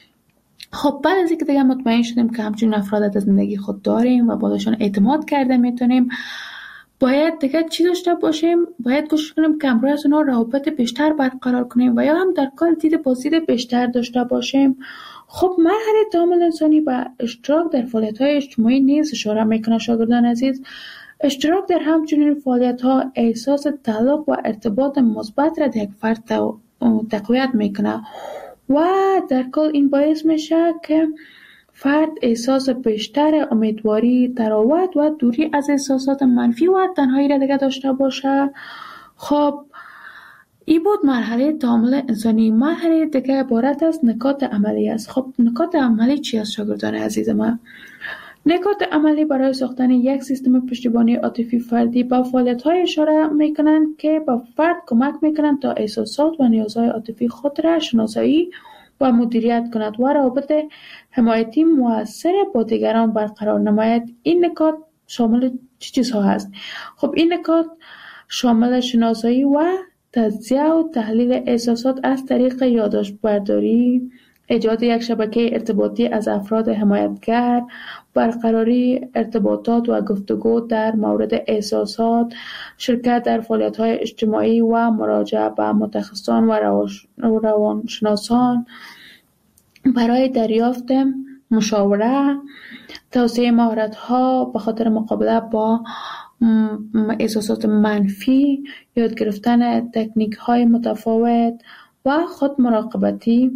خب بعد از اینکه دیگه مطمئن شدیم که همچین افراد در زندگی خود داریم و باشون اعتماد کرده میتونیم، باید دیگه چی داشته باشیم؟ باید کوشش کنیم که همراه از اونا روابط بیشتر برقرار کنیم و یا هم در کار دید بازدید بیشتر داشته باشیم. خب مرحله تعامل انسانی با اشتراک در فعالیت‌های اجتماعی نیز اشاره میکنه. شاگردان عزیز، اشتراک در همچنین فعالیت‌ها احساس تعلق و ارتباط مثبت را در یک فرد تقویت میکنه و در کل این باعث میشه که فرد احساس بیشتر امیدواری، تراوت و دوری از احساسات منفی و تنهایی را دیگه داشته باشه. خب این بود مرحله تعامل انسانی. مرحله دیگه عبارت از نکات عملی است. خب نکات عملی چی است شاگردان عزیز من؟ نکات عملی برای ساختن یک سیستم پشتیبانی عاطفی فردی با فعالیت‌های اشاره میکنند که با فرد کمک میکنند تا احساسات و نیازهای عاطفی خود را شناسایی و مدیریت کند و روابط حمایتی مؤثر با دیگران برقرار نماید. این نکات شامل چه چیزها هست؟ خب این نکات شامل شناسایی و تجزیه و تحلیل احساسات از طریق یادداشت برداری، ایجاد یک شبکه ارتباطی از افراد حمایتگر، برقراری ارتباطات و گفتگو در مورد احساسات، شرکت در فعالیت‌های اجتماعی و مراجعه به متخصصان و روانشناسان برای دریافت مشاوره، توسعه مهارت ها به خاطر مقابله با احساسات منفی، یاد گرفتن تکنیک های متفاوت و خود مراقبتی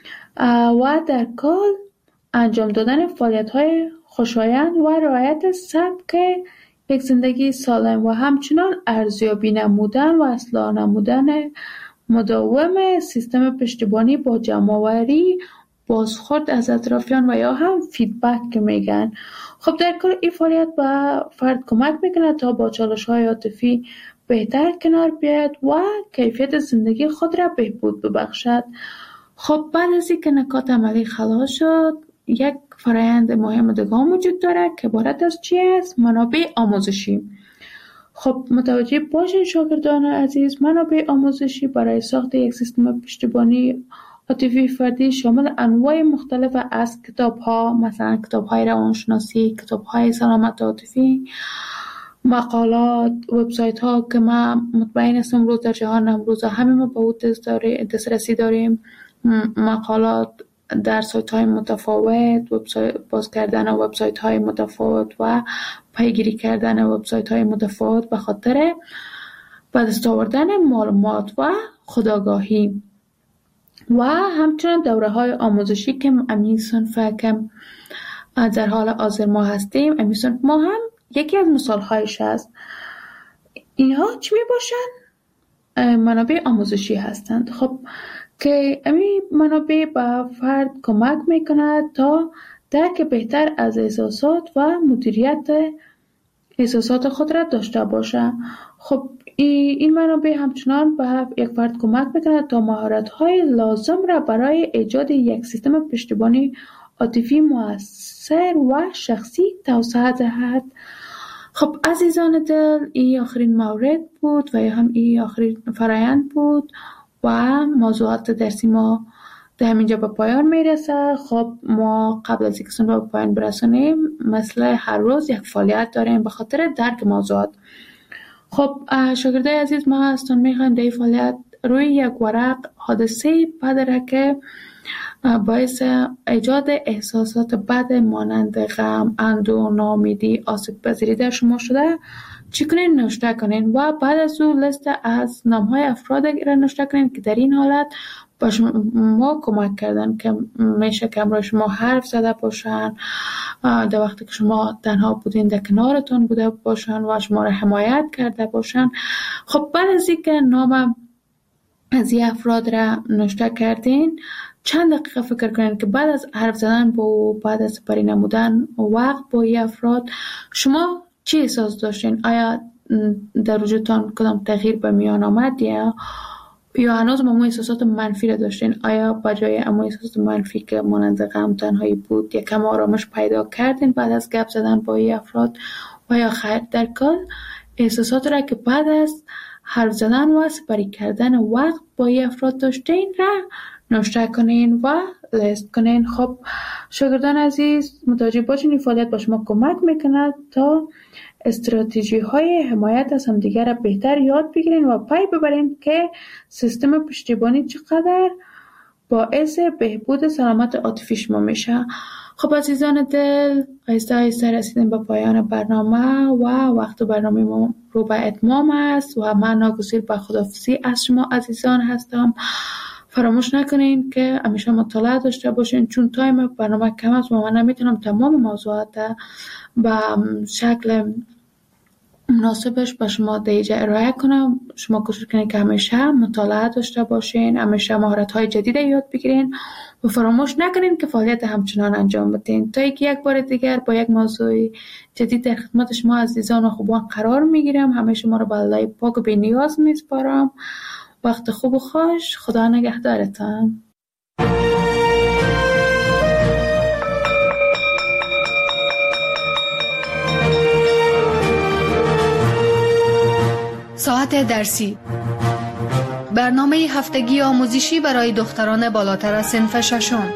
و در کل انجام دادن فعالیت های خوشایند و رعایت سبک یک زندگی سالم و همچنان ارزیابی نمودن و اصلاح نمودن مداوم سیستم پشتیبانی با جمع‌آوری بازخورد از اطرافیان و یا هم فیدبک که میگن. خب در کل این فعالیت به فرد کمک میکنه تا با چالش‌های عاطفی بهتر کنار بیاید و کیفیت زندگی خود را بهبود ببخشد. خب بعد از اینکه نکات عملی خلاص شد، یک فرایند مهم دیگه وجود داره که عبارت از چی است؟ منابع آموزشی. خب متوجه باشین شاگردان عزیز، منابع آموزشی برای ساخت یک سیستم پشتیبانی عاطفی فردی شامل انواع مختلف از کتاب‌ها، مثلا کتاب‌های روانشناسی، کتاب‌های سلامت عاطفی، مقالات، وبسایت‌ها که ما مطمئن هستم امروز در جهان امروز همه ما به اون دسترسی داریم، مقالات در سایت‌های متفاوت، وبسایت باز کردن وبسایت‌های متفاوت و پیگیری کردن وبسایت‌های متفاوت به خاطر به دست آوردن معلومات و خودآگاهی و همچنین دوره‌های آموزشی که امی صنف که در حال حاضر ما هستیم، امی صنف ما هم یکی از مثال‌هایش است. اینها چی میباشند؟ منابع آموزشی هستند. خب که امی منابع به فرد کمک میکند تا درک بهتر از احساسات و مدیریت احساسات خود را داشته باشه. خب این منابع همچنان به یک فرد کمک میکند تا مهارت‌های لازم را برای ایجاد یک سیستم پشتیبانی عاطفی مؤثر و شخصی توسعه دهد. خب عزیزان دل، این آخرین مورد بود و هم این آخرین فرایند بود و موضوعات درسی ما در همینجا به پایان میرسه. خب ما قبل از اینکه سن به پایان برسونیم مثل هر روز یک فعالیت داریم به خاطر درک موضوعات. خب شاگردای عزیز، ما هستون میخوایم در این فعالیت روی یک ورق حادثه بد که باعث ایجاد احساسات بد مانند غم، اندوه، ناامیدی، آسیب پذیری در شما شده چی کنین؟ نوشته کنین و بعد از اون لیست از نام‌های افراد را نوشته کنین که در این حالت با شما کمک کردن، که میشه که امروز شما حرف زده باشن، در وقتی که شما تنها بودین در کنارتون بوده باشن و شما را حمایت کرده باشن. خب بعد از اینکه نام از این افراد را نوشته کردین، چند دقیقه فکر کنین که بعد از حرف زدن با بعد از سپری نمودن وقت با این افراد شما چی احساس داشتین؟ آیا در وجودتان کدام تغییر به میان آمد یا یا هنوز همون احساسات منفی را داشتین؟ آیا بجای همون احساسات منفی که مانند غم، تنهایی بود یکم آرامش پیدا کردین بعد از گپ زدن با این افراد و یا خیر؟ در کل احساسات را که بعد از حرف زدن و سپری کردن وقت با این افراد داشتین را نوشته کنین و لیست کنین. خب شاگردان عزیز، متوجه باشین این فعالیت با شما کمک میکنه تا استراتژی های حمایت از همدیگر را بهتر یاد بگیرین و پی ببرین که سیستم پشتیبانی چقدر باعث بهبود سلامت عاطفی شما میشه. خب عزیزان دل، آهسته آهسته رسیدیم به پایان برنامه و وقت برنامه ما رو به اتمام است و من ناگزیر به خداحافظی از شما عزیزان هستم. فراموش نکنین که همیشه مطالعه داشته باشین، چون تایم برنامه کم است و من نمیتونم تمام موضوعات به شکل مناسبش به شما دیجا ارائه کنم. شما کوشش کنین که همیشه مطالعه داشته باشین، همیشه مهارت‌های جدید یاد بگیرین و فراموش نکنین که فعالیت همچنان انجام بدین تا اینکه یک بار دیگر با یک موضوع جدید در خدمت شما عزیزان و خوبان قرار میگیرم. همه شما رو به الله پاک و بی‌نیاز میسپارم. وقت خوب و خوش. خدا نگهدارتان. ساعت درسی، برنامه هفتگی آموزشی برای دختران بالاتر از صنف ششم.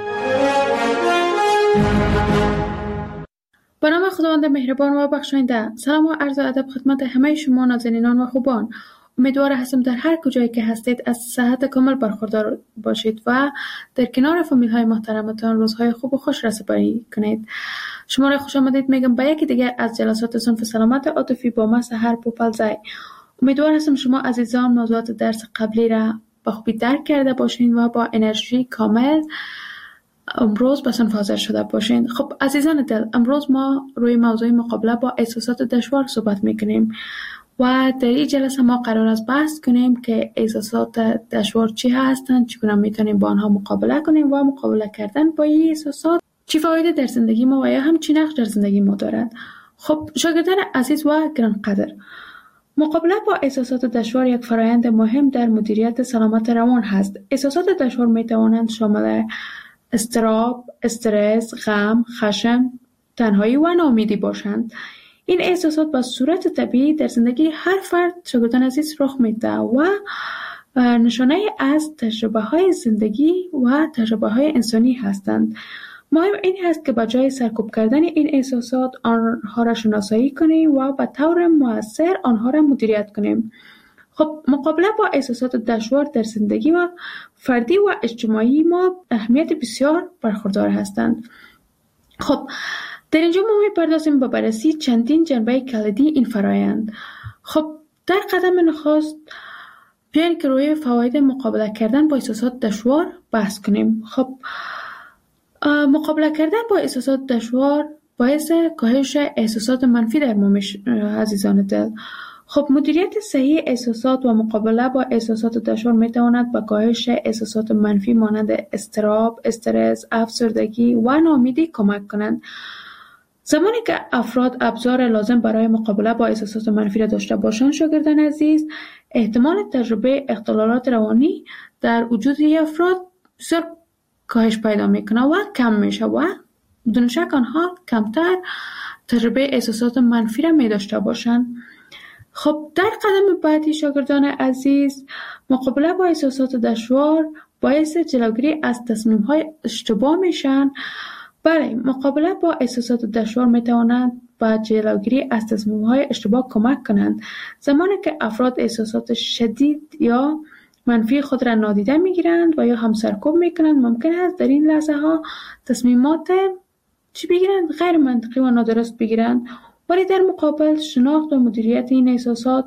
به نام خداوند مهربان و بخشاینده، سلام و عرض ادب خدمت همه شما نازنینان و خوبان. امیدوار هستم در هر کجایی که هستید از صحت کامل برخوردار باشید و در کنار فامیل های محترمتان روزهای خوب و خوش را سپری کنید. شما را خوش آمدید میگم به یکی دیگه از جلسات صنف سلامت عاطفی با من سحر پوپلزای. امیدوار هستم شما عزیزان موضوعات درس قبلی را با خوبی درک کرده باشین و با انرژی کامل امروز به صنف حاضر شده باشین. خب عزیزان دل، امروز ما روی موضوع مقابله با احساسات دشوار صحبت میکنیم و در این جلسه ما قرار است بحث کنیم که احساسات دشوار چی هستند، چگونه میتونیم با آنها مقابله کنیم و مقابله کردن با این احساسات چی فایده در زندگی ما و یا هم چی نقش در زندگی ما دارد. خب شاگردان عزیز و گرانقدر، مقابله با احساسات دشوار یک فرایند مهم در مدیریت سلامت روان هست. احساسات دشوار میتوانند شامل اضطراب، استرس، غم، خشم، تنهایی و ناامیدی باشند. این احساسات به صورت طبیعی در زندگی هر فرد شاگردان عزیز رخ میده و نشانه از تجربه های زندگی و تجربه های انسانی هستند. مهم این هست که به جای سرکوب کردن این احساسات آنها را شناسایی کنیم و به طور مؤثر آنها را مدیریت کنیم. خب مقابله با احساسات دشوار در زندگی و فردی و اجتماعی ما اهمیت بسیار برخوردار هستند. خب در اینجا ما می‌پردازیم به بررسی چندین جنبه کلیدی این فرایند. خب در قدم نخست بیاین که روی فواید مقابله کردن با احساسات دشوار بحث کنیم. خب مقابله کردن با احساسات دشوار باعث کاهش احساسات منفی در ما میشه عزیزان دل. خب مدیریت صحیح احساسات و مقابله با احساسات دشوار میتواند به کاهش احساسات منفی مانند اضطراب، استرس، افسردگی و ناامیدی کمک کنند. زمانی که افراد ابزار لازم برای مقابله با احساسات منفی را داشته باشند شاگردان عزیز، احتمال تجربه اختلالات روانی در وجود افراد بسیار کاهش پیدا میکنه و کم میشه و بدون شک آنها کمتر تجربه احساسات منفی را می داشته باشند. خب در قدم بعدی شاگردان عزیز، مقابله با احساسات دشوار باعث جلوگیری از تصمیم‌های اشتباه میشن. بله، مقابله با احساسات دشوار میتواند به جلوگیری از تصمیم‌های اشتباه کمک کنند. زمانی که افراد احساسات شدید یا منفی خود را نادیده میگیرند و یا هم سرکوب میکنند، ممکن است در این لحظه ها تصمیمات چی بگیرند؟ غیر منطقی و نادرست بگیرند. ولی در مقابل شناخت و مدیریت این احساسات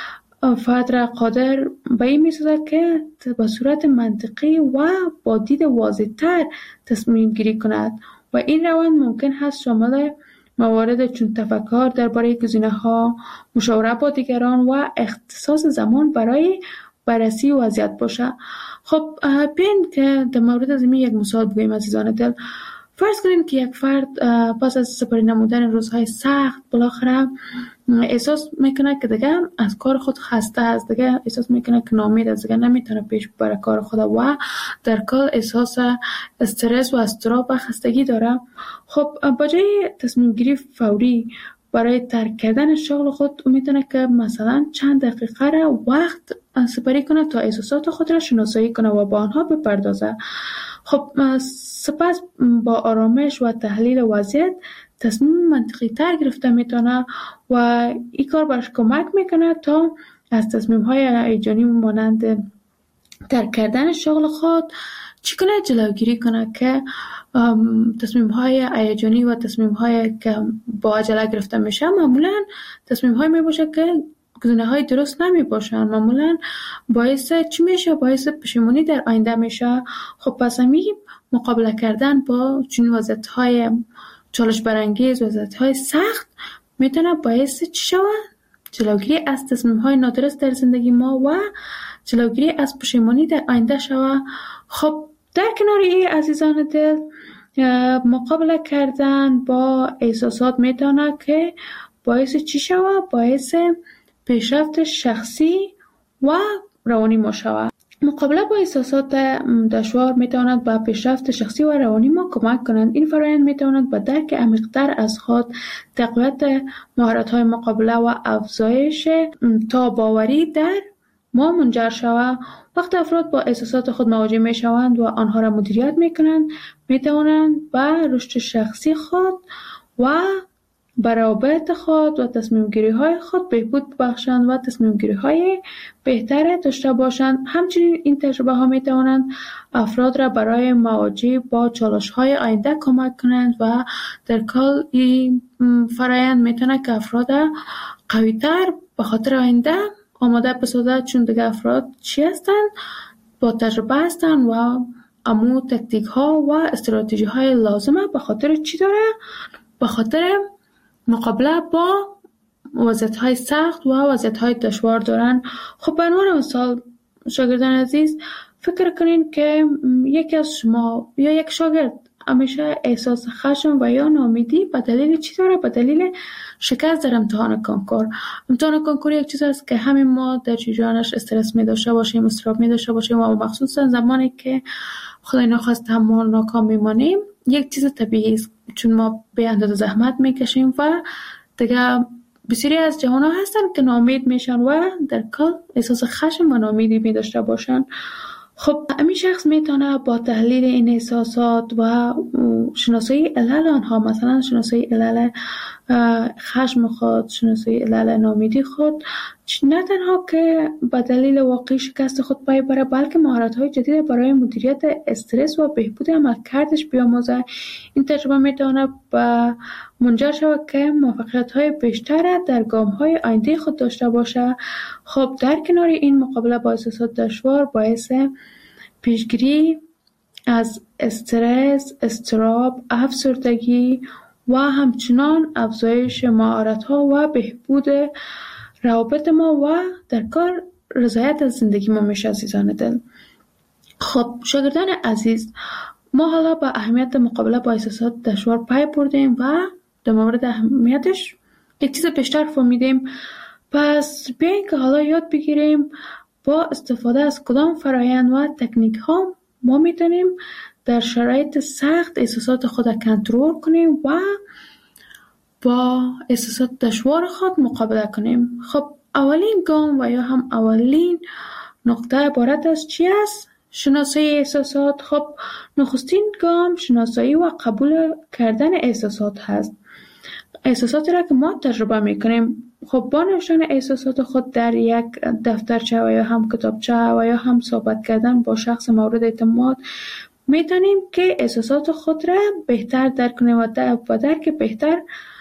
فرد را قادر به این می‌سازد که به صورت منطقی و با دید واضح‌تر تصمیم گیری کند و این روند ممکن هست شامل موارد چون تفکر درباره گزینه‌ها، مشاوره با دیگران و اختصاص زمان برای بررسی وضعیت باشه. خب بیاین که در مورد از این یک مثال بگوییم عزیزان دل. فرض کنیم که یک فرد پس از سپری نمودن روزهای سخت بالاخره احساس میکنه که دیگه از کار خود خسته است، دیگه احساس میکنه که ناامید است، دیگه نمیتونه پیش ببره کار خود و در کل احساس استرس و اضطراب و خستگی داره. خب با جای تصمیم گیری فوری برای ترک کردن شغل خود میتونه که مثلا چند دقیقه را وقت سپری کنه تا احساسات خود را شناسایی کنه و با آنها بپردازه. خب سپس با آرامش و تحلیل وضعیت تصمیم منطقی تر گرفته میتونه و این کار برش کمک میکنه تا از تصمیم های هیجانی مانند ترک کردن شغل خود چی کنه؟ جلوگیری کنه که تصمیم های هیجانی و تصمیم های که با عجله گرفته میشه معمولا تصمیم های میباشه که گزینه های درست نمی باشن، معمولا باعث چی میشه؟ باعث پشیمانی در آینده میشه. خب پس همی مقابله کردن با چون وضعیت های چالش برانگیز، وضعیت های سخت میتونه باعث چی شود؟ جلوگیری از تصمیم های نادرست در زندگی ما و جلوگیری از پشیمانی در آینده شود. خب در کنار این عزیزان دل، مقابله کردن با احساسات میتونه که باعث چی شود؟ باعث پیشرفت شخصی و روانی ما شود. مقابله با احساسات دشوار میتواند به پیشرفت شخصی و روانی ما کمک کنند. این فرآیند میتواند به درک عمیق‌تر از خود، تقویت مهارت‌های مقابله و افزایش تاب‌آوری در ما منجر شود. وقتی افراد با احساسات خود مواجه میشوند و آنها را مدیریت میکنند، میتوانند به رشد شخصی خود و به روابط خود و تصمیم گیری های خود بهبود بخشند و تصمیم گیری های بهتر داشته باشند. همچنین این تجربه ها می توانند افراد را برای مواجهه با چالش های آینده کمک کنند و در کل این فرایند می تواند که افراد قوی تر به خاطر آینده آماده بسازد، چون دیگه افراد چی هستند؟ با تجربه هستند و امو تکتیک ها و استراتژی های لازمه. به خاطر چی داره؟ به خاطر مقابله با وضعیت های سخت و وضعیت های دشوار دارن. خب به عنوان مثال شاگردان عزیز، فکر کنین که یکی از شما یا یک شاگرد همیشه احساس خشم و یا ناامیدی به دلیل چی داره؟ به دلیل شکست در امتحان کنکور. امتحان کنکور یک چیز است که همین ما در جریانش استرس می داشته باشیم، اضطراب می داشته باشیم و مخصوصا زمانی که خدای نخواست ما ناکام میمانیم یک چیز طبیعی است، چون ما به اندازه زحمت میکشیم و دیگه بسیاری از جوان ها هستن که ناامید میشن و در کل احساس خشم و ناامیدی می داشته باشن. خب همین شخص میتونه با تحلیل این احساسات و شناسایی علل آنها، مثلا شناسایی علل خشم خود، شناسایی علل ناامیدی خود، نه تنها که به دلیل واقعی شکست خود پای بره، بلکه مهارت‌های جدید برای مدیریت استرس و بهبود عملکردش بیاموزه. این تجربه میتونه به منجر شود که موفقیت‌های بیشتر در گام‌های آینده خود داشته باشه. خب در کنار این، مقابله با احساسات دشوار باعث پیشگیری از استرس، اضطراب، افسردگی و همچنان افزایش مهارت‌ها و بهبود روابط ما و در کار رضایت از زندگی ما میشه. عزیزان دل، خب شاگردان عزیز، ما حالا با اهمیت مقابله با احساسات دشوار پی بردیم و در مورد اهمیتش یک چیز بیشتر فهمیدیم. پس بیایید که حالا یاد بگیریم با استفاده از کدام فرایند و تکنیک ها ما میتونیم در شرایط سخت احساسات خود کنترل کنیم و با احساسات دشوار خود مقابله کنیم. خب اولین گام و یا هم اولین نقطه عبارت از چی است؟ شناسایی احساسات. خب نخستین گام شناسایی و قبول کردن احساسات هست. احساساتی را که ما تجربه میکنیم، خب با نوشتن احساسات خود در یک دفترچه و یا هم کتابچه و یا هم صحبت کردن با شخص مورد اعتماد میتونیم که احساسات خود را بهتر درک کنیم و درک بهتر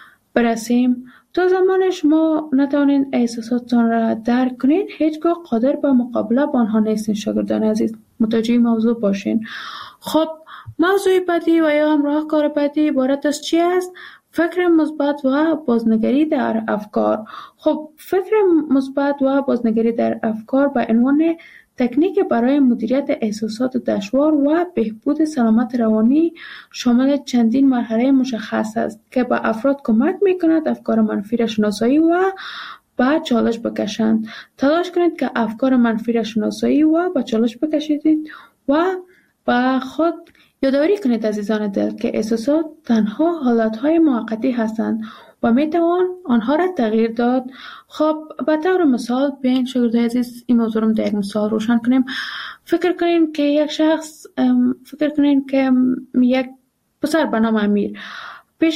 برسیم. تا زمان شما نتوانید احساساتتان را درک کنید، هیچگاه قادر به مقابله با آنها نیستین. شاگردان عزیز، متوجه موضوع باشین. خب موضوع بعدی و یا هم راهکار بعدی عبارت از چی است؟ فکر مثبت و بازنگری در افکار. خب فکر مثبت و بازنگری در افکار به عنوان تکنیک برای مدیریت احساسات دشوار و بهبود سلامت روانی شامل چندین مرحله مشخص است که به افراد کمک می‌کند افکار منفی را شناسایی و به چالش بکشند. تلاش کنید که افکار منفی را شناسایی و به چالش بکشید و به خود یادآوری کنید عزیزان دل که احساسات تنها حالتهای موقتی هستند و میتوان آنها را تغییر داد. خب به طور مثال بیاین شاگردان عزیز این موضوع رو در یک مثال روشن کنیم. فکر کنین که یک شخص فکر کنین که یک پسر به نام امیر پیش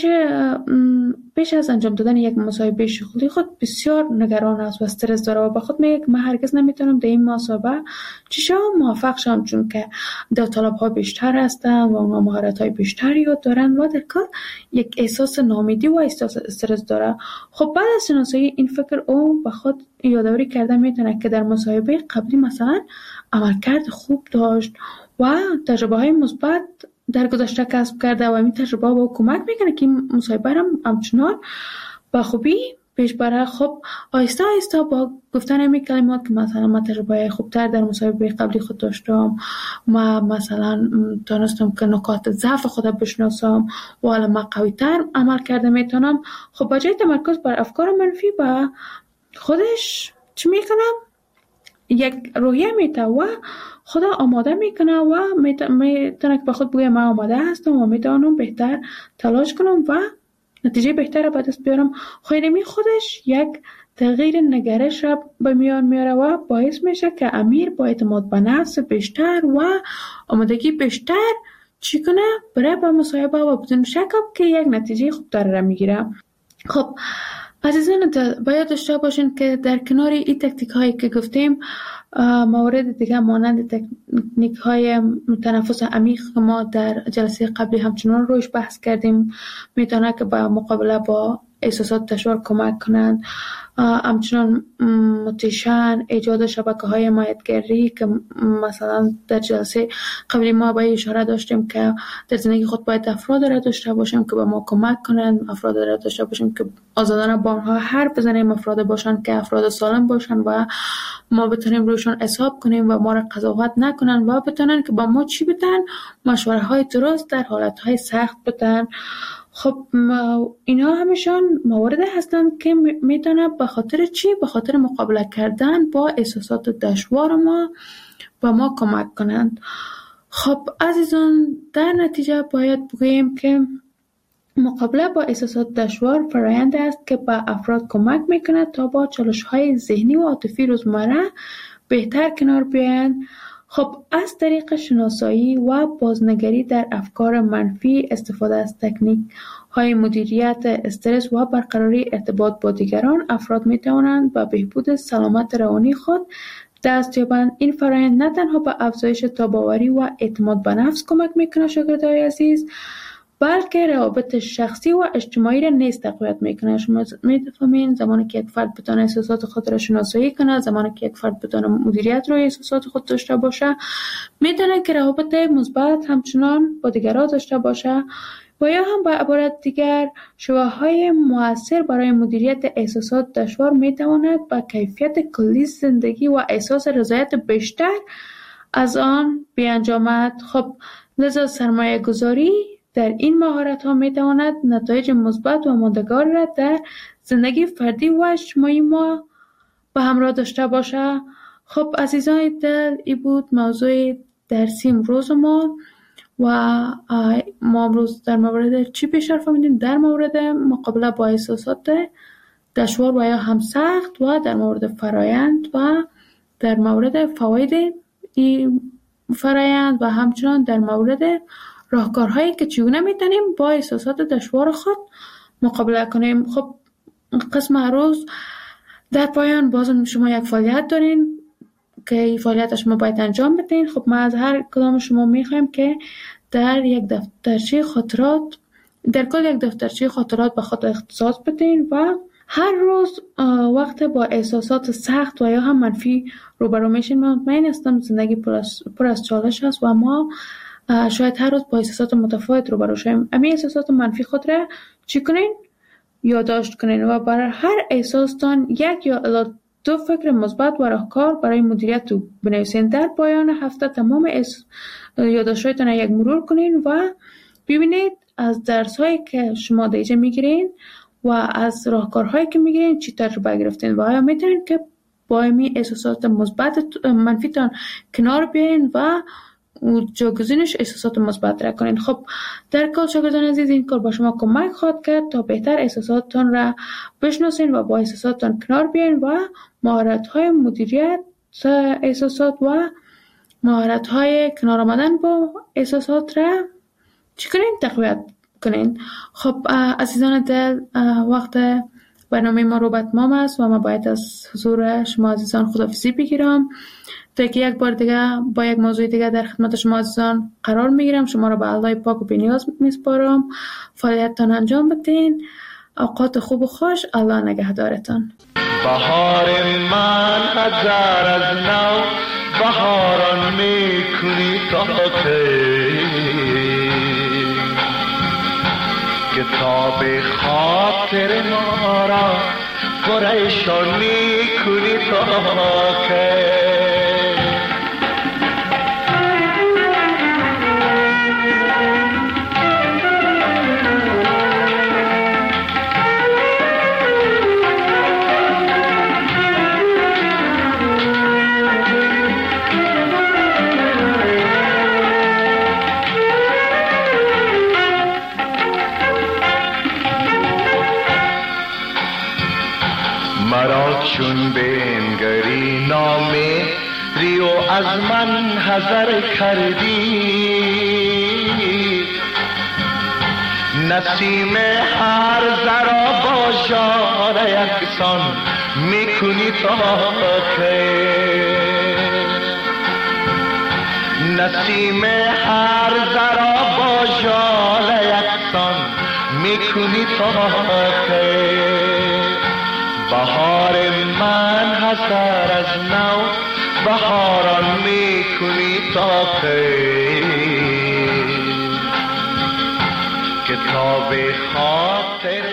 پیش از انجام دادن یک مصاحبه شغلی خود بسیار نگران است و استرس داره و به خود میگه که من هرگز نمیتونم در این مصاحبه چیشا موفق شم، چون که داوطلب‌ها بیشتر هستن و اونها مهارت‌های بیشتری یاد دارن و در کار یک احساس ناامیدی و احساس استرس داره. خب بعد از شناسایی این فکر او به خود یادآوری کرده میتونه که در مصاحبه قبلی مثلا عملکرد خوب داشت و تجربه‌های مثبت در گذشته کسب کرده و این تجربه با کمک میکنه که این مصاحبه را همچنان با خوبی پیش بره. خب آهسته آهسته با گفتن همین کلمات که مثلا من تجربه خوبتر در مصاحبه قبلی خود داشتم، ما مثلا تونستم که نکات ضعف خودم بشناسم و حالا من قوی‌تر عمل کرده میتونم. خب بجای تمرکز بر افکار منفی با خودش چی میکنم؟ یک روحیه میته و خدا آماده میکنه و میتونه که به خود بگه من آماده هستم و میتونم بهتر تلاش کنم و نتیجه بهتر به دست بیارم. خیلی خودش یک تغییر نگرش را به میان میاره و باعث میشه که امیر با اعتماد به نفس بیشتر و آمادگی بیشتر چی کنه برای با مصاحبه و بدون شک که یک نتیجه خوبتر را میگیره. خب عزیزان باید داشته باشین که در کنار این تکتیک هایی که گفتیم موارد دیگه مانند تکنیک های تنفس عمیق که ما در جلسه قبلی همچنان روش بحث کردیم میتونه که با مقابله با احساسات دشوار کمک کنند. همچنان موتیشن، ایجاد شبکه های حمایتگری که مثلا در جلسه قبلی ما با اشاره داشتیم که در زندگی خود باید افراد را داشته باشیم که به ما کمک کنند، افراد را داشته باشیم که آزادانه با آنها حرف بزنیم، افراد باشند که افراد سالم باشند و ما بتونیم روشون حساب کنیم و ما را قضاوت نکنن و بتونن که با ما چی بدن، مشوره های درست در حالت های سخت بدن. خب اینا همشان موارد هستند که میتونه به خاطر چی؟ به خاطر مقابله کردن با احساسات دشوار ما با ما کمک کنند. خب عزیزان در نتیجه باید بگوییم که مقابله با احساسات دشوار فرآیند است که به افراد کمک میکنه تا با چالش‌های ذهنی و عاطفی روزمره بهتر کنار بیایند. خب از طریق شناسایی و بازنگری در افکار منفی، استفاده از تکنیک های مدیریت استرس و برقراری ارتباط با دیگران، افراد می توانند به بهبود سلامت روانی خود دست یابند. این فرآیند نه تنها به افزایش تاباوری و اعتماد به نفس کمک میکنه شاگردای عزیز، بلکه روابط شخصی و اجتماعی را نیز تقویت میکنه. شما میفهمین زمانی که یک فرد بتونه احساسات خود را شناسایی کنه، زمانی که یک فرد بتونه مدیریت روی احساسات خود داشته باشه، میتونه که روابط مثبت همچنان با دیگران داشته باشه و یا هم به عبارت دیگر شواهدهای مؤثر برای مدیریت احساسات دشوار میتواند با کیفیت کلی زندگی و احساس رضایت بیشتر از آن بیانجامد. خب لذا سرمایه گذاری در این مهارت ها می تواند نتایج مثبت و ماندگار را در زندگی فردی و اجتماعی ما به همراه داشته باشه. خب عزیزان دل، این بود موضوع درسی امروز ما و ما امروز در مورد چی بیشتر فهمیدیم؟ در مورد مقابله با احساسات دشوار و یا هم سخت و در مورد فرایند و در مورد فواید این فرایند و همچنان در مورد راهکارهایی که چگونه میتونیم با احساسات دشوار خود مقابله کنیم. خب قسم روز در پایان بازم شما یک فعالیت دارین که این فعالیت شما باید انجام بدین. خب ما از هر کدام شما میخوایم که در یک دفترچه خاطرات در کل یک دفترچه خاطرات به خود اختصاص بدین و هر روز وقت با احساسات سخت و یا هم منفی روبرو میشین. من مطمئن هستم زندگی پر از, پر از چالش است و ما شاید هر روز با احساسات متفاوت روبرو شویم. امی احساسات منفی خود را چی کنین؟ یادداشت کنین و برای هر احساستان یک یا الی دو فکر مثبت و راهکار برای مدیریت رو بنویسین. در پایان هفته تمام یادداشت‌هایتان را یک مرور کنین و ببینید از درس‌هایی که شما دیجه میگیرین و از راهکارهایی که میگیرین چی تجربه گرفتین و آیا میتونین که با امی احساسات مثبت منفیتان کنار بیاین و جاگزینش احساسات مثبت را کنین. خب در کل شاگردان عزیز این کار با شما کمک خواهد کرد تا بهتر احساساتتان را بشناسین و با احساساتتان کنار بیاین و مهارت‌های مدیریت احساسات و مهارت‌های کنار آمدن با احساسات را چی کنین؟ تقویت کنین. خب عزیزان دل، وقت برنامه ما رو به اتمام است و ما باید از حضور شما عزیزان خداحافظی بگیرم تا که یک بار دیگه با یک موضوع دیگه در خدمت شما عزیزان قرار میگیرم. شما رو به الله پاک و بی‌نیاز میسپارم. فعالیتتان انجام بدین. اوقات خوب و خوش. الله نگهدارتان. بهار من هزار از نو بهاران میکنی تا کتاب خاطر ما را پریشان میکنی تا که چون بنگری نامه ریو از من حذر کردی، نسیم هر ذرا با یکسان میکنی تا کی؟ نسیم هر ذرا با ژاله یکسان میکنی تا کی؟ بهار من حسر از نو بهاران میکنی تا کی؟ کتاب خاطر